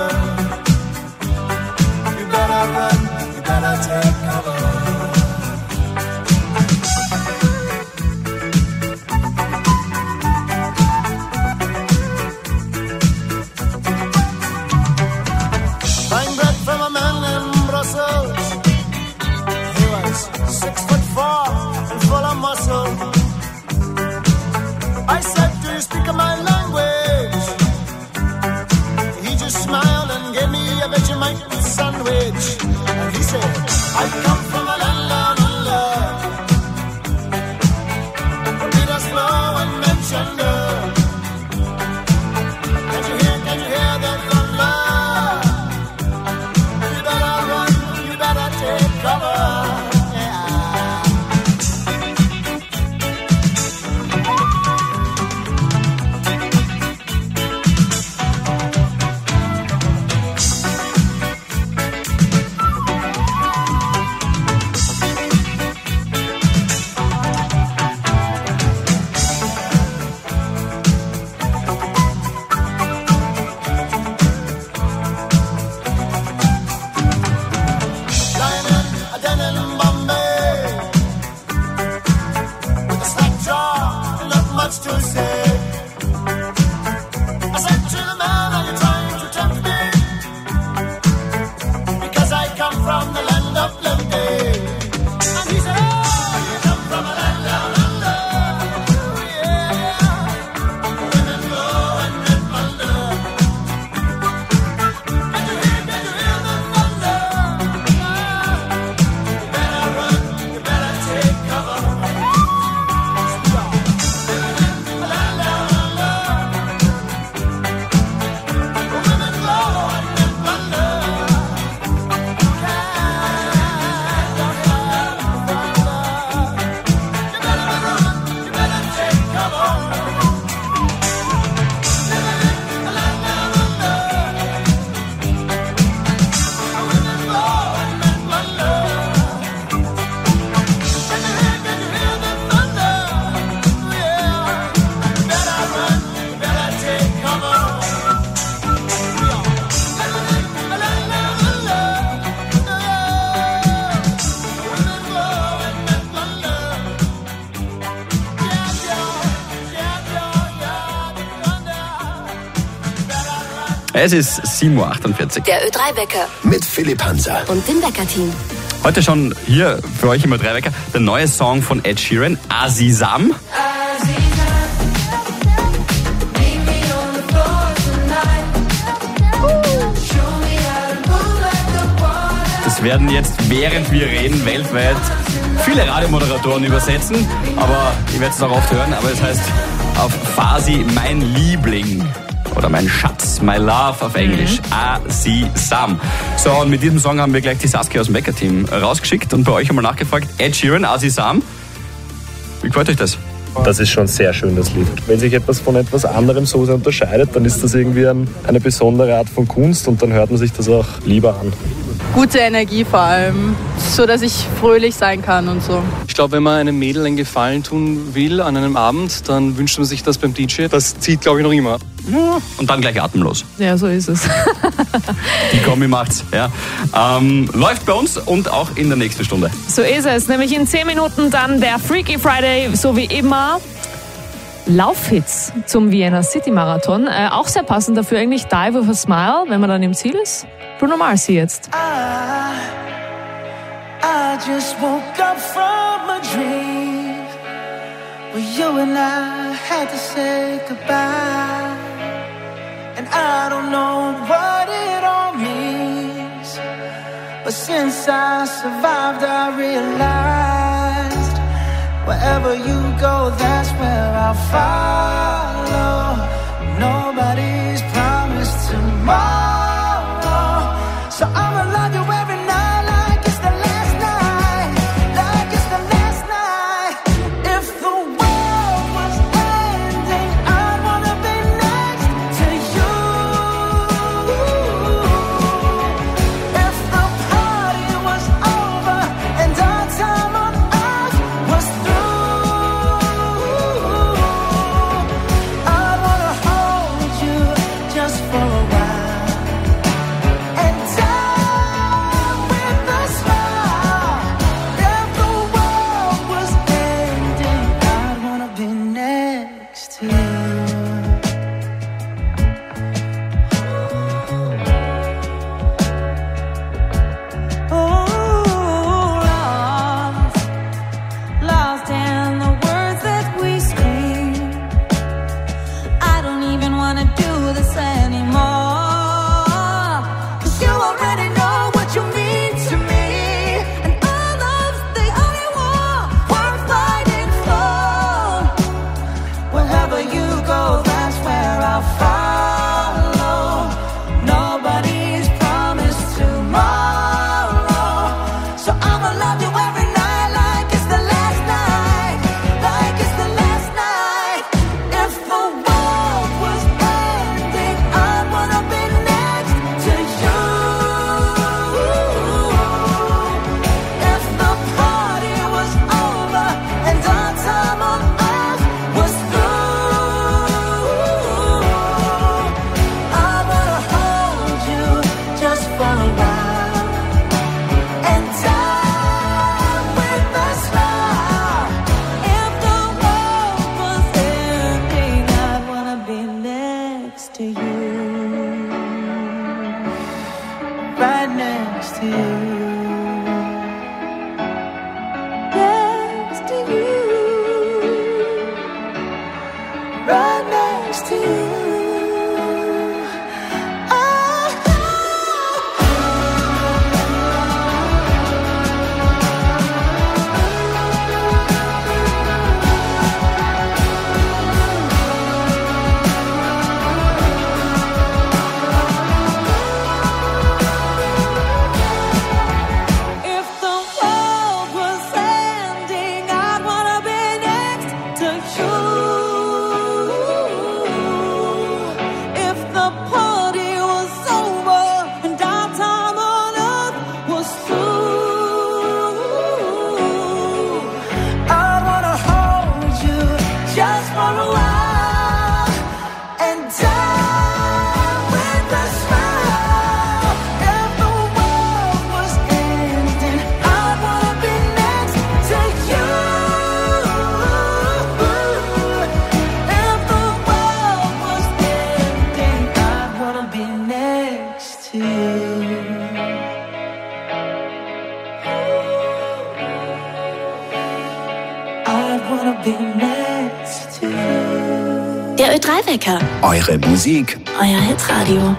You better run, you better take cover. Buying bread from a man in Brussels. He was six foot Es ist sieben Uhr achtundvierzig. Der Ö drei Wecker. Mit Philipp Hanser. Und dem Wecker-Team. Heute schon hier für euch im Ö drei Wecker der neue Song von Ed Sheeran, Azizam. Das werden jetzt, während wir reden, weltweit viele Radiomoderatoren übersetzen. Aber ihr werdet es auch oft hören, aber es heißt auf Farsi mein Liebling. Oder mein Schatz, my love auf Englisch, mhm. Azizam. So, und mit diesem Song haben wir gleich die Saskia aus dem Wecker-Team rausgeschickt und bei euch einmal nachgefragt. Ed Sheeran, Azizam. Wie gefällt euch das? Das ist schon sehr schön, das Lied. Wenn sich etwas von etwas anderem so sehr unterscheidet, dann ist das irgendwie ein, eine besondere Art von Kunst und dann hört man sich das auch lieber an. Gute Energie vor allem, so dass ich fröhlich sein kann und so. Ich glaube, wenn man einem Mädel einen Gefallen tun will an einem Abend, dann wünscht man sich das beim D J. Das zieht, glaube ich, noch immer. Ja, und dann gleich atemlos. Ja, so ist es. Die Kombi macht's. Ja. Ähm, läuft bei uns und auch in der nächsten Stunde. So ist es. Nämlich in zehn Minuten dann der Freaky Friday, so wie immer. Laufhits zum Vienna City Marathon. Äh, auch sehr passend dafür eigentlich Die With A Smile, wenn man dann im Ziel ist. Bruno Mars hier jetzt. I, I just woke up from a dream where you and I had to say goodbye. And I don't know what it all means, but since I survived I realized wherever you go, that's where I'll follow. Nobody's promised tomorrow, so I'ma love you every night like it's the last night, like it's the last night. If the world was ending, I'd wanna be next to you. If the party was over and our time on earth was through, I'd wanna hold you just for a while. Wecker. Eure Musik. Euer Hitradio.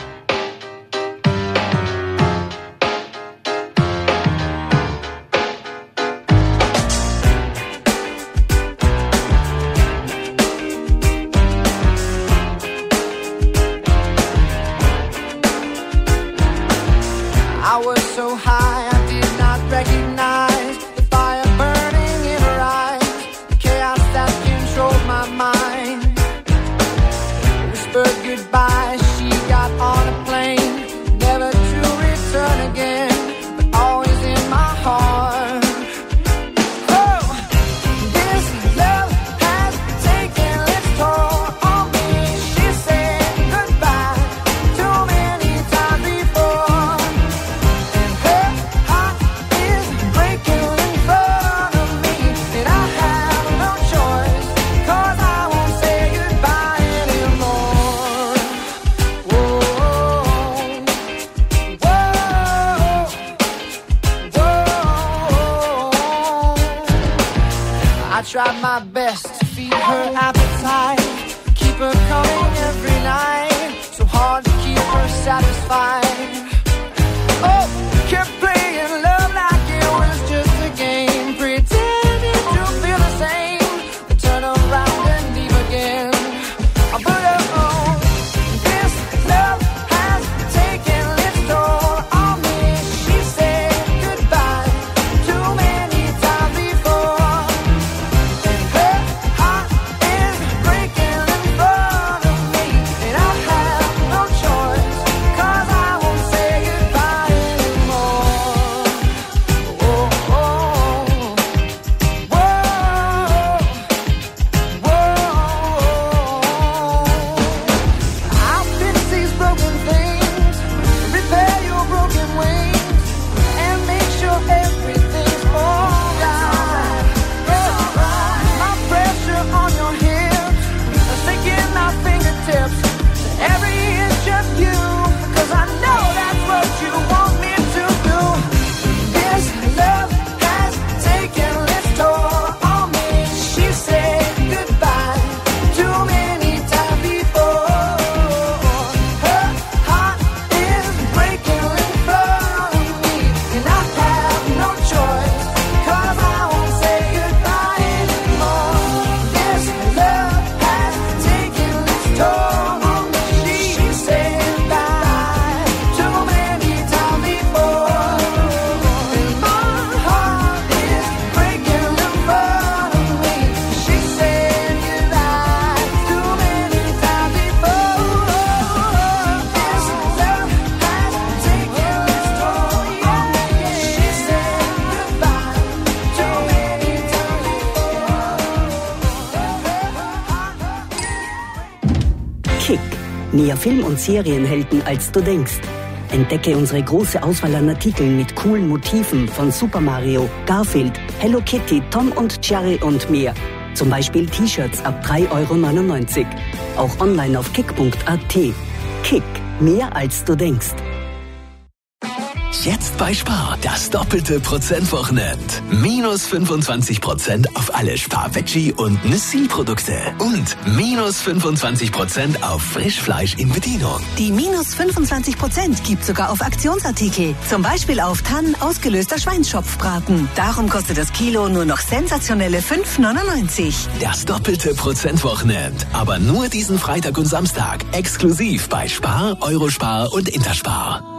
I was so high, I did not recognize the fire burning in her eyes, the chaos that controlled my mind. Whispered goodbye, she got on a plane, never to return again, but always in my heart. Oh, this love has taken its toll on me. She said goodbye too many times before. I tried my best to feed her appetite, keep her coming every night, so hard to keep her satisfied. Oh, kept playing love like it was just a game, pretending to feel the same, then turn around and leave again. But oh, this love has taken its toll on me. She said goodbye too many times before. Kick. Mehr Film- und Serienhelden, als du denkst. Entdecke unsere große Auswahl an Artikeln mit coolen Motiven von Super Mario, Garfield, Hello Kitty, Tom und Jerry und mehr. Zum Beispiel T-Shirts ab drei Euro neunundneunzig. Auch online auf kick punkt a t. Kick. Mehr, als du denkst. Jetzt bei Spar das doppelte Prozentwochenende. Minus fünfundzwanzig Prozent auf alle Spar-Veggie- und Nissin-Produkte. Und minus fünfundzwanzig Prozent auf Frischfleisch in Bedienung. Die minus fünfundzwanzig Prozent gibt sogar auf Aktionsartikel. Zum Beispiel auf Tann ausgelöster Schweinsschopfbraten. Darum kostet das Kilo nur noch sensationelle fünf neunundneunzig. Das doppelte Prozentwochenende. Aber nur diesen Freitag und Samstag. Exklusiv bei Spar, Eurospar und Interspar.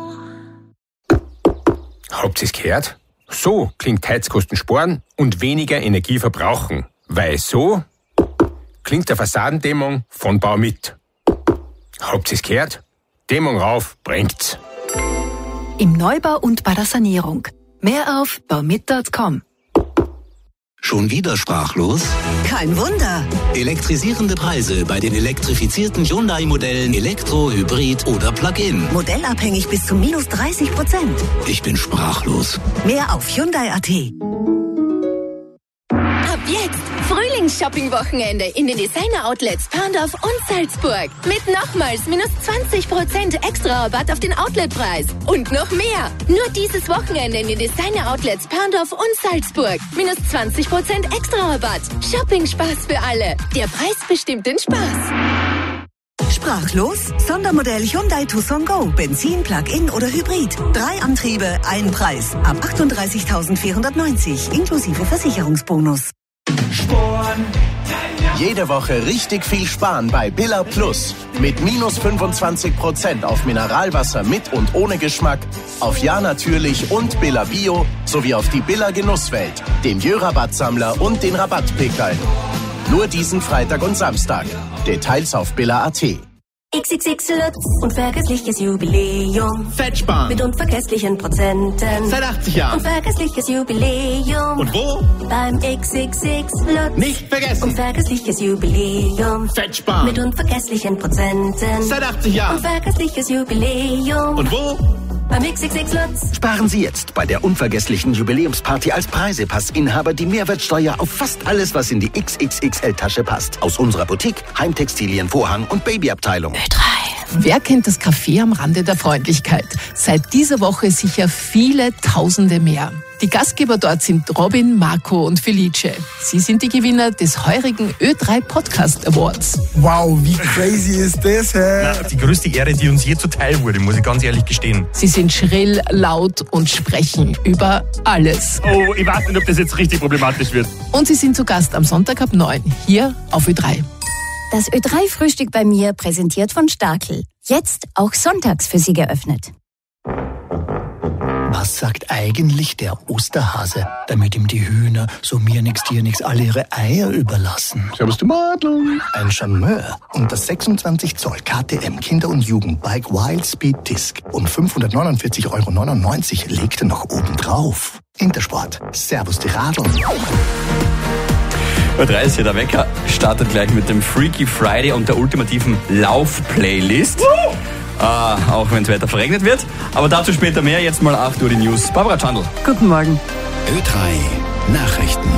Habt ihr's gehört? So klingt Heizkosten sparen und weniger Energie verbrauchen. Weil so klingt der Fassadendämmung von Baumit. Habt ihr's gehört? Dämmung rauf, bringt's. Im Neubau und bei der Sanierung. Mehr auf baumit punkt com. Schon wieder sprachlos? Kein Wunder. Elektrisierende Preise bei den elektrifizierten Hyundai-Modellen Elektro, Hybrid oder Plug-in. Modellabhängig bis zu minus dreißig Prozent. Ich bin sprachlos. Mehr auf Hyundai punkt a t. Ab jetzt Frühlings-Shopping-Wochenende in den Designer-Outlets Parndorf und Salzburg. Mit nochmals minus zwanzig Prozent extra Rabatt auf den Outletpreis. Und noch mehr. Nur dieses Wochenende in den Designer-Outlets Parndorf und Salzburg. Minus zwanzig Prozent extra Rabatt. Shopping-Spaß für alle. Der Preis bestimmt den Spaß. Sprachlos? Sondermodell Hyundai Tucson Go. Benzin, Plug-in oder Hybrid. Drei Antriebe, ein Preis. Ab achtunddreißigtausendvierhundertneunzig inklusive Versicherungsbonus. Sporn. Jede Woche richtig viel sparen bei Billa Plus. Mit minus fünfundzwanzig Prozent auf Mineralwasser mit und ohne Geschmack, auf Ja natürlich und Billa Bio sowie auf die Billa Genusswelt, den Jö-Rabattsammler und den Rabattpickerl. Nur diesen Freitag und Samstag. Details auf billa punkt at. X X X Lutz, unvergessliches Jubiläum. Fettsparen. Mit unvergesslichen Prozenten. Seit achtzig Jahren. Unvergessliches Jubiläum. Und wo? Beim X X X Lutz. Nicht vergessen. Unvergessliches Jubiläum. Fettsparen. Mit unvergesslichen Prozenten. Seit achtzig Jahren. Unvergessliches Jubiläum. Und wo? Beim X X X Lutz. Sparen Sie jetzt bei der unvergesslichen Jubiläumsparty als Preisepassinhaber die Mehrwertsteuer auf fast alles, was in die X X X L-Tasche passt. Aus unserer Boutique, Heimtextilien, Vorhang und Babyabteilung. Ö drei. Wer kennt das Café am Rande der Freundlichkeit? Seit dieser Woche sicher viele Tausende mehr. Die Gastgeber dort sind Robin, Marco und Felice. Sie sind die Gewinner des heurigen Ö drei Podcast Awards. Wow, wie crazy ist das, hä? Na, die größte Ehre, die uns je zuteil wurde, muss ich ganz ehrlich gestehen. Sie sind schrill, laut und sprechen über alles. Oh, ich weiß nicht, ob das jetzt richtig problematisch wird. Und sie sind zu Gast am Sonntag ab neun, hier auf Ö drei. Das Ö drei Frühstück bei mir, präsentiert von Starkel. Jetzt auch sonntags für Sie geöffnet. Was sagt eigentlich der Osterhase, damit ihm die Hühner, so mir nix, dir nix, alle ihre Eier überlassen? Servus, du Madlung. Ein Charmeur und das sechsundzwanzig Zoll K T M Kinder- und Jugendbike Wild Speed Disc um fünfhundertneunundvierzig Euro neunundneunzig legte noch oben drauf. Intersport. Servus, die Radeln. Bei drei ist hier der Wecker, startet gleich mit dem Freaky Friday und der ultimativen Lauf-Playlist. Äh, auch wenn das Wetter verregnet wird. Aber dazu später mehr. Jetzt mal acht Uhr die News. Barbara Chandl. Guten Morgen. Ö drei Nachrichten.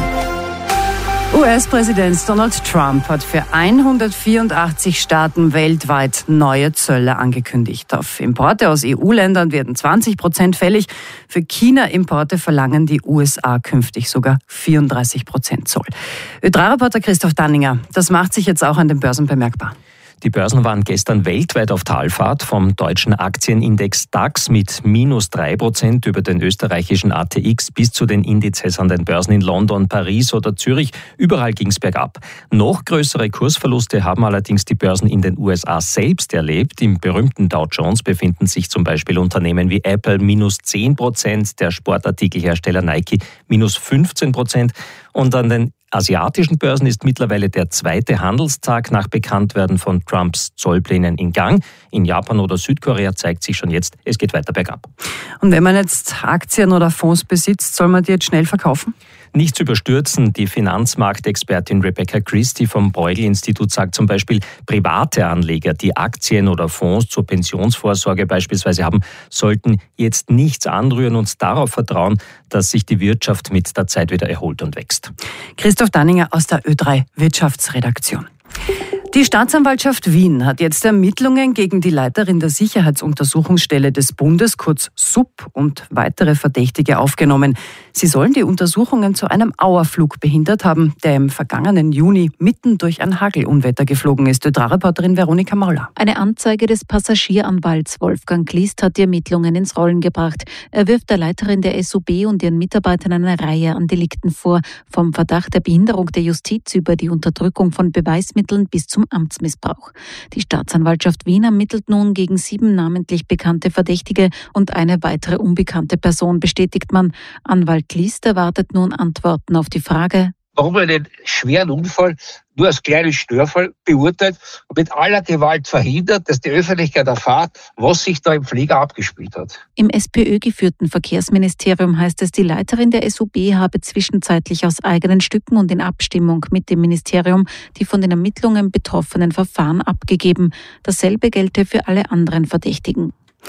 U S-Präsident Donald Trump hat für hundertvierundachtzig Staaten weltweit neue Zölle angekündigt. Auf Importe aus E U-Ländern werden zwanzig Prozent fällig. Für China-Importe verlangen die U S A künftig sogar vierunddreißig Prozent Zoll. Ö drei Reporter Christoph Danninger. Das macht sich jetzt auch an den Börsen bemerkbar. Die Börsen waren gestern weltweit auf Talfahrt, vom deutschen Aktienindex DAX mit minus drei Prozent über den österreichischen A T X bis zu den Indizes an den Börsen in London, Paris oder Zürich. Überall ging es bergab. Noch größere Kursverluste haben allerdings die Börsen in den U S A selbst erlebt. Im berühmten Dow Jones befinden sich zum Beispiel Unternehmen wie Apple minus zehn Prozent, der Sportartikelhersteller Nike minus fünfzehn Prozent und an den asiatischen Börsen ist mittlerweile der zweite Handelstag nach Bekanntwerden von Trumps Zollplänen in Gang. In Japan oder Südkorea zeigt sich schon jetzt, es geht weiter bergab. Und wenn man jetzt Aktien oder Fonds besitzt, soll man die jetzt schnell verkaufen? Nicht zu überstürzen. Die Finanzmarktexpertin Rebecca Christie vom Bruegel-Institut sagt zum Beispiel, private Anleger, die Aktien oder Fonds zur Pensionsvorsorge beispielsweise haben, sollten jetzt nichts anrühren und darauf vertrauen, dass sich die Wirtschaft mit der Zeit wieder erholt und wächst. Christoph Danninger aus der Ö drei Wirtschaftsredaktion. Die Staatsanwaltschaft Wien hat jetzt Ermittlungen gegen die Leiterin der Sicherheitsuntersuchungsstelle des Bundes, kurz S U P, und weitere Verdächtige aufgenommen. Sie sollen die Untersuchungen zu einem Auerflug behindert haben, der im vergangenen Juni mitten durch ein Hagelunwetter geflogen ist. Ö drei Reporterin Veronika Mauler. Eine Anzeige des Passagieranwalts Wolfgang Glist hat die Ermittlungen ins Rollen gebracht. Er wirft der Leiterin der S U B und ihren Mitarbeitern eine Reihe an Delikten vor, vom Verdacht der Behinderung der Justiz über die Unterdrückung von Beweismitteln bis zum Amtsmissbrauch. Die Staatsanwaltschaft Wien ermittelt nun gegen sieben namentlich bekannte Verdächtige und eine weitere unbekannte Person, bestätigt man. Anwalt Glist erwartet nun Antworten auf die Frage: Warum man einen schweren Unfall nur als kleinen Störfall beurteilt und mit aller Gewalt verhindert, dass die Öffentlichkeit erfahrt, was sich da im Flieger abgespielt hat. Im SPÖ-geführten Verkehrsministerium heißt es, die Leiterin der S U B habe zwischenzeitlich aus eigenen Stücken und in Abstimmung mit dem Ministerium die von den Ermittlungen betroffenen Verfahren abgegeben. Dasselbe gelte für alle anderen Verdächtigen.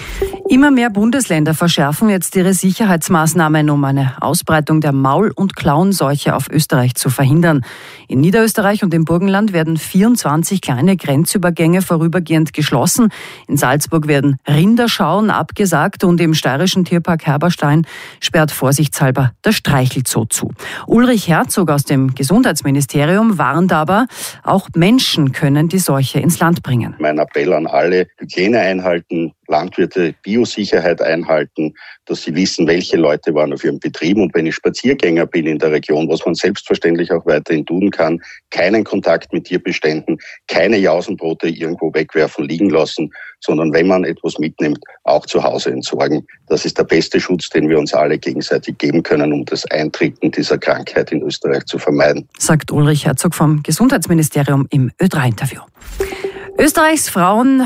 Immer mehr Bundesländer verschärfen jetzt ihre Sicherheitsmaßnahmen, um eine Ausbreitung der Maul- und Klauenseuche auf Österreich zu verhindern. In Niederösterreich und im Burgenland werden vierundzwanzig kleine Grenzübergänge vorübergehend geschlossen. In Salzburg werden Rinderschauen abgesagt und im steirischen Tierpark Herberstein sperrt vorsichtshalber der Streichelzoo zu. Ulrich Herzog aus dem Gesundheitsministerium warnt aber, auch Menschen können die Seuche ins Land bringen. Mein Appell an alle: Hygiene einhalten, Landwirte Biosicherheit einhalten, dass sie wissen, welche Leute waren auf ihrem Betrieb. Und wenn ich Spaziergänger bin in der Region, was man selbstverständlich auch weiterhin tun kann, keinen Kontakt mit Tierbeständen, keine Jausenbrote irgendwo wegwerfen, liegen lassen, sondern wenn man etwas mitnimmt, auch zu Hause entsorgen. Das ist der beste Schutz, den wir uns alle gegenseitig geben können, um das Eintreten dieser Krankheit in Österreich zu vermeiden. Sagt Ulrich Herzog vom Gesundheitsministerium im Ö drei Interview. Österreichs Frauen,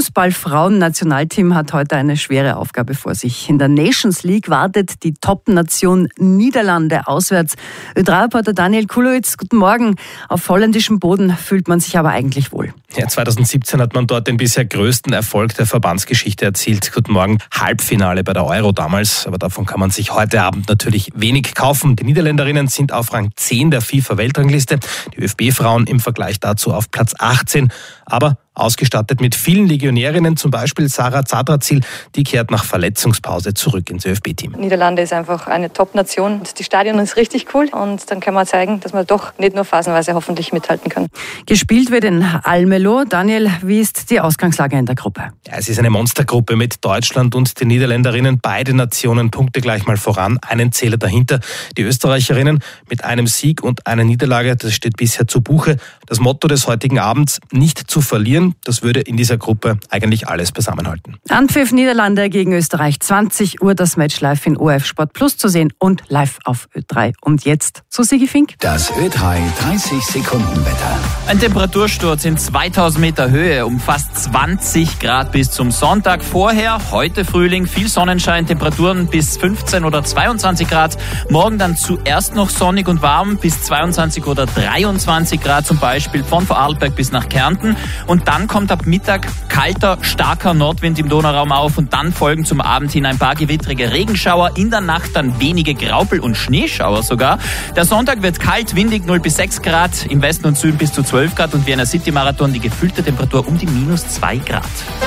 Fußball-Frauen-Nationalteam hat heute eine schwere Aufgabe vor sich. In der Nations League wartet die Top-Nation Niederlande auswärts. Ö drei Reporter Daniel Kulowitz, guten Morgen. Auf holländischem Boden fühlt man sich aber eigentlich wohl. Ja, zwanzig siebzehn hat man dort den bisher größten Erfolg der Verbandsgeschichte erzielt. Guten Morgen, Halbfinale bei der Euro damals, aber davon kann man sich heute Abend natürlich wenig kaufen. Die Niederländerinnen sind auf Rang zehn der FIFA-Weltrangliste, die ÖFB-Frauen im Vergleich dazu auf Platz achtzehn, aber ausgestattet mit vielen Legionärinnen, zum Beispiel Sarah Zadrazil, die kehrt nach Verletzungspause zurück ins ÖFB-Team. Niederlande ist einfach eine Top-Nation. Das Stadion ist richtig cool und dann können wir zeigen, dass wir doch nicht nur phasenweise hoffentlich mithalten können. Gespielt wird in Almelo. Daniel, wie ist die Ausgangslage in der Gruppe? Ja, es ist eine Monstergruppe mit Deutschland und den Niederländerinnen. Beide Nationen Punkte gleich mal voran, einen Zähler dahinter. Die Österreicherinnen mit einem Sieg und einer Niederlage, das steht bisher zu Buche. Das Motto des heutigen Abends: nicht zu verlieren. Das würde in dieser Gruppe eigentlich alles beisammenhalten. Anpfiff Niederlande gegen Österreich, zwanzig Uhr das Match live in O R F Sport Plus zu sehen und live auf Ö drei. Und jetzt zu Sigi Fink. Das Ö drei dreißig Sekunden Wetter. Ein Temperatursturz in zweitausend Meter Höhe, um fast zwanzig Grad bis zum Sonntag. Vorher, heute Frühling, viel Sonnenschein, Temperaturen bis fünfzehn oder zweiundzwanzig Grad. Morgen dann zuerst noch sonnig und warm bis zweiundzwanzig oder dreiundzwanzig Grad, zum Beispiel von Vorarlberg bis nach Kärnten. Und dann kommt ab Mittag kalter, starker Nordwind im Donauraum auf und dann folgen zum Abend hin ein paar gewittrige Regenschauer, in der Nacht dann wenige Graupel- und Schneeschauer sogar. Der Sonntag wird kalt, windig, null bis sechs Grad, im Westen und Süden bis zu zwölf Grad und Vienna City Marathon die gefühlte Temperatur um die minus zwei Grad.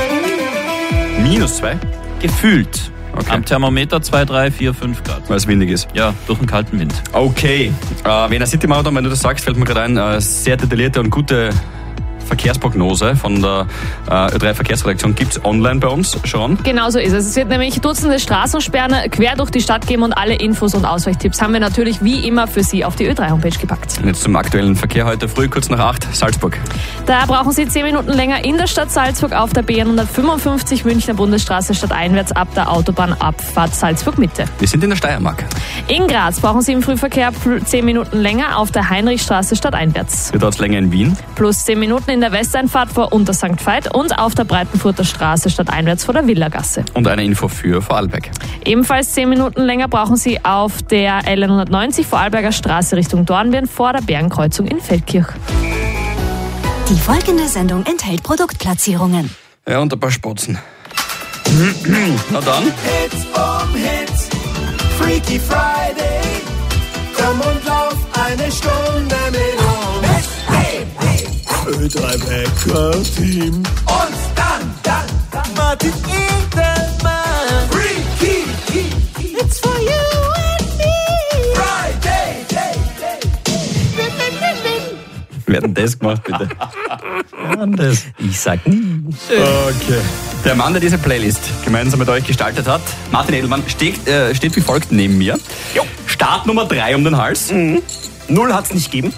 Minus zwei? Gefühlt. Okay. Am Thermometer zwei, drei, vier, fünf Grad. Weil es windig ist. Ja, durch den kalten Wind. Okay. Äh, Vienna City Marathon, wenn du das sagst, fällt mir gerade ein, äh, sehr detaillierte und gute Verkehrsprognose von der äh, Ö drei Verkehrsredaktion gibt es online bei uns schon. Genau so ist es. Es wird nämlich Dutzende Straßensperren quer durch die Stadt geben und alle Infos und Ausweichtipps haben wir natürlich wie immer für Sie auf die Ö drei Homepage gepackt. Und jetzt zum aktuellen Verkehr heute früh, kurz nach acht, Salzburg. Da brauchen Sie zehn Minuten länger in der Stadt Salzburg auf der B hundertfünfundfünfzig Münchner Bundesstraße stadteinwärts ab der Autobahnabfahrt Salzburg Mitte. Wir sind in der Steiermark. In Graz brauchen Sie im Frühverkehr zehn Minuten länger auf der Heinrichstraße stadteinwärts. Wie dauert es länger in Wien? Plus zehn Minuten in der Westeinfahrt vor Unter Sankt Veit und auf der Breitenfurter Straße stadteinwärts vor der Villagasse. Und eine Info für Vorarlberg. Ebenfalls zehn Minuten länger brauchen Sie auf der L hundertneunzig Vorarlberger Straße Richtung Dornbirn vor der Bergenkreuzung in Feldkirch. Die folgende Sendung enthält Produktplatzierungen. Ja, und ein paar Spotzen. Na dann. Hits um Hits, Freaky Friday. Komm und lauf eine Stunde mit uns. Hey, hey, Ö drei Wecker-Team. Und dann, dann, dann Martin Edelmann. Freaky, it's for you and me. Friday, day, day. Win, win, win, win. Wer hat denn das gemacht, bitte? Das. Ich sag nie. Okay. Der Mann, der diese Playlist gemeinsam mit euch gestaltet hat, Martin Edelmann, steht, äh, steht wie folgt neben mir. Jo. Start Nummer drei um den Hals. Mhm. Null hat's nicht gegeben.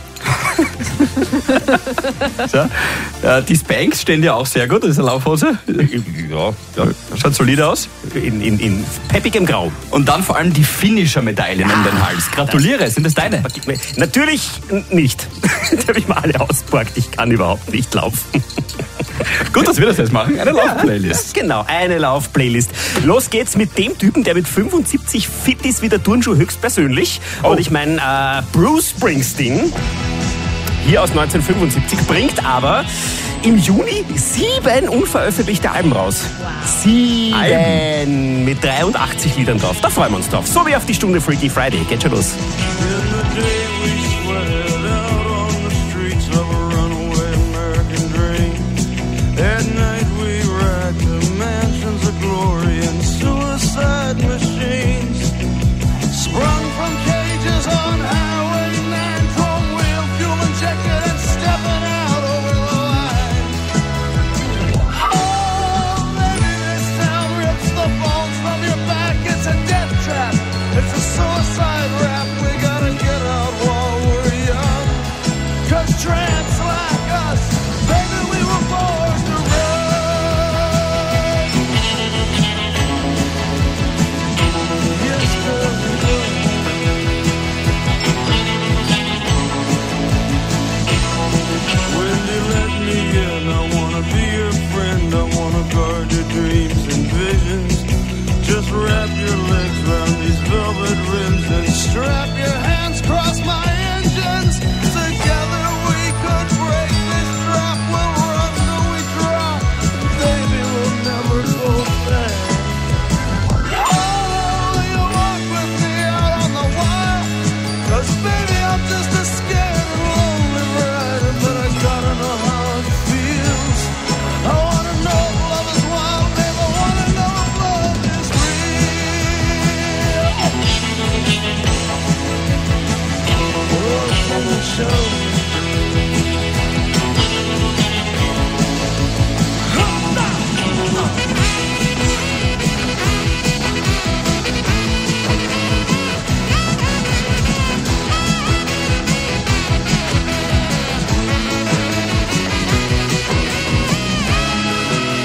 So. Äh, die Spanks stehen dir auch sehr gut. Das ist eine Laufhose. Ja, ja. Schaut solide aus. In, in, in peppigem Grau. Und dann vor allem die Finisher-Medaillen ja, um den Hals. Gratuliere, das, sind das deine? Natürlich nicht. Die habe ich mal alle ausgeborgt. Ich kann überhaupt nicht laufen. Gut, dass wir das jetzt machen. Eine Lauf-Playlist. Ja, genau, eine Lauf-Playlist. Los geht's mit dem Typen, der mit fünfundsiebzig fit ist wie der Turnschuh höchstpersönlich. Oh. Und ich meine, äh, Bruce Springsteen, hier aus neunzehnhundertfünfundsiebzig, bringt aber im Juni sieben unveröffentlichte Alben raus. Sieben Alben mit dreiundachtzig Liedern drauf. Da freuen wir uns drauf. So wie auf die Stunde Freaky Friday. Geht schon los.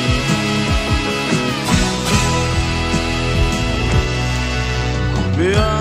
Behind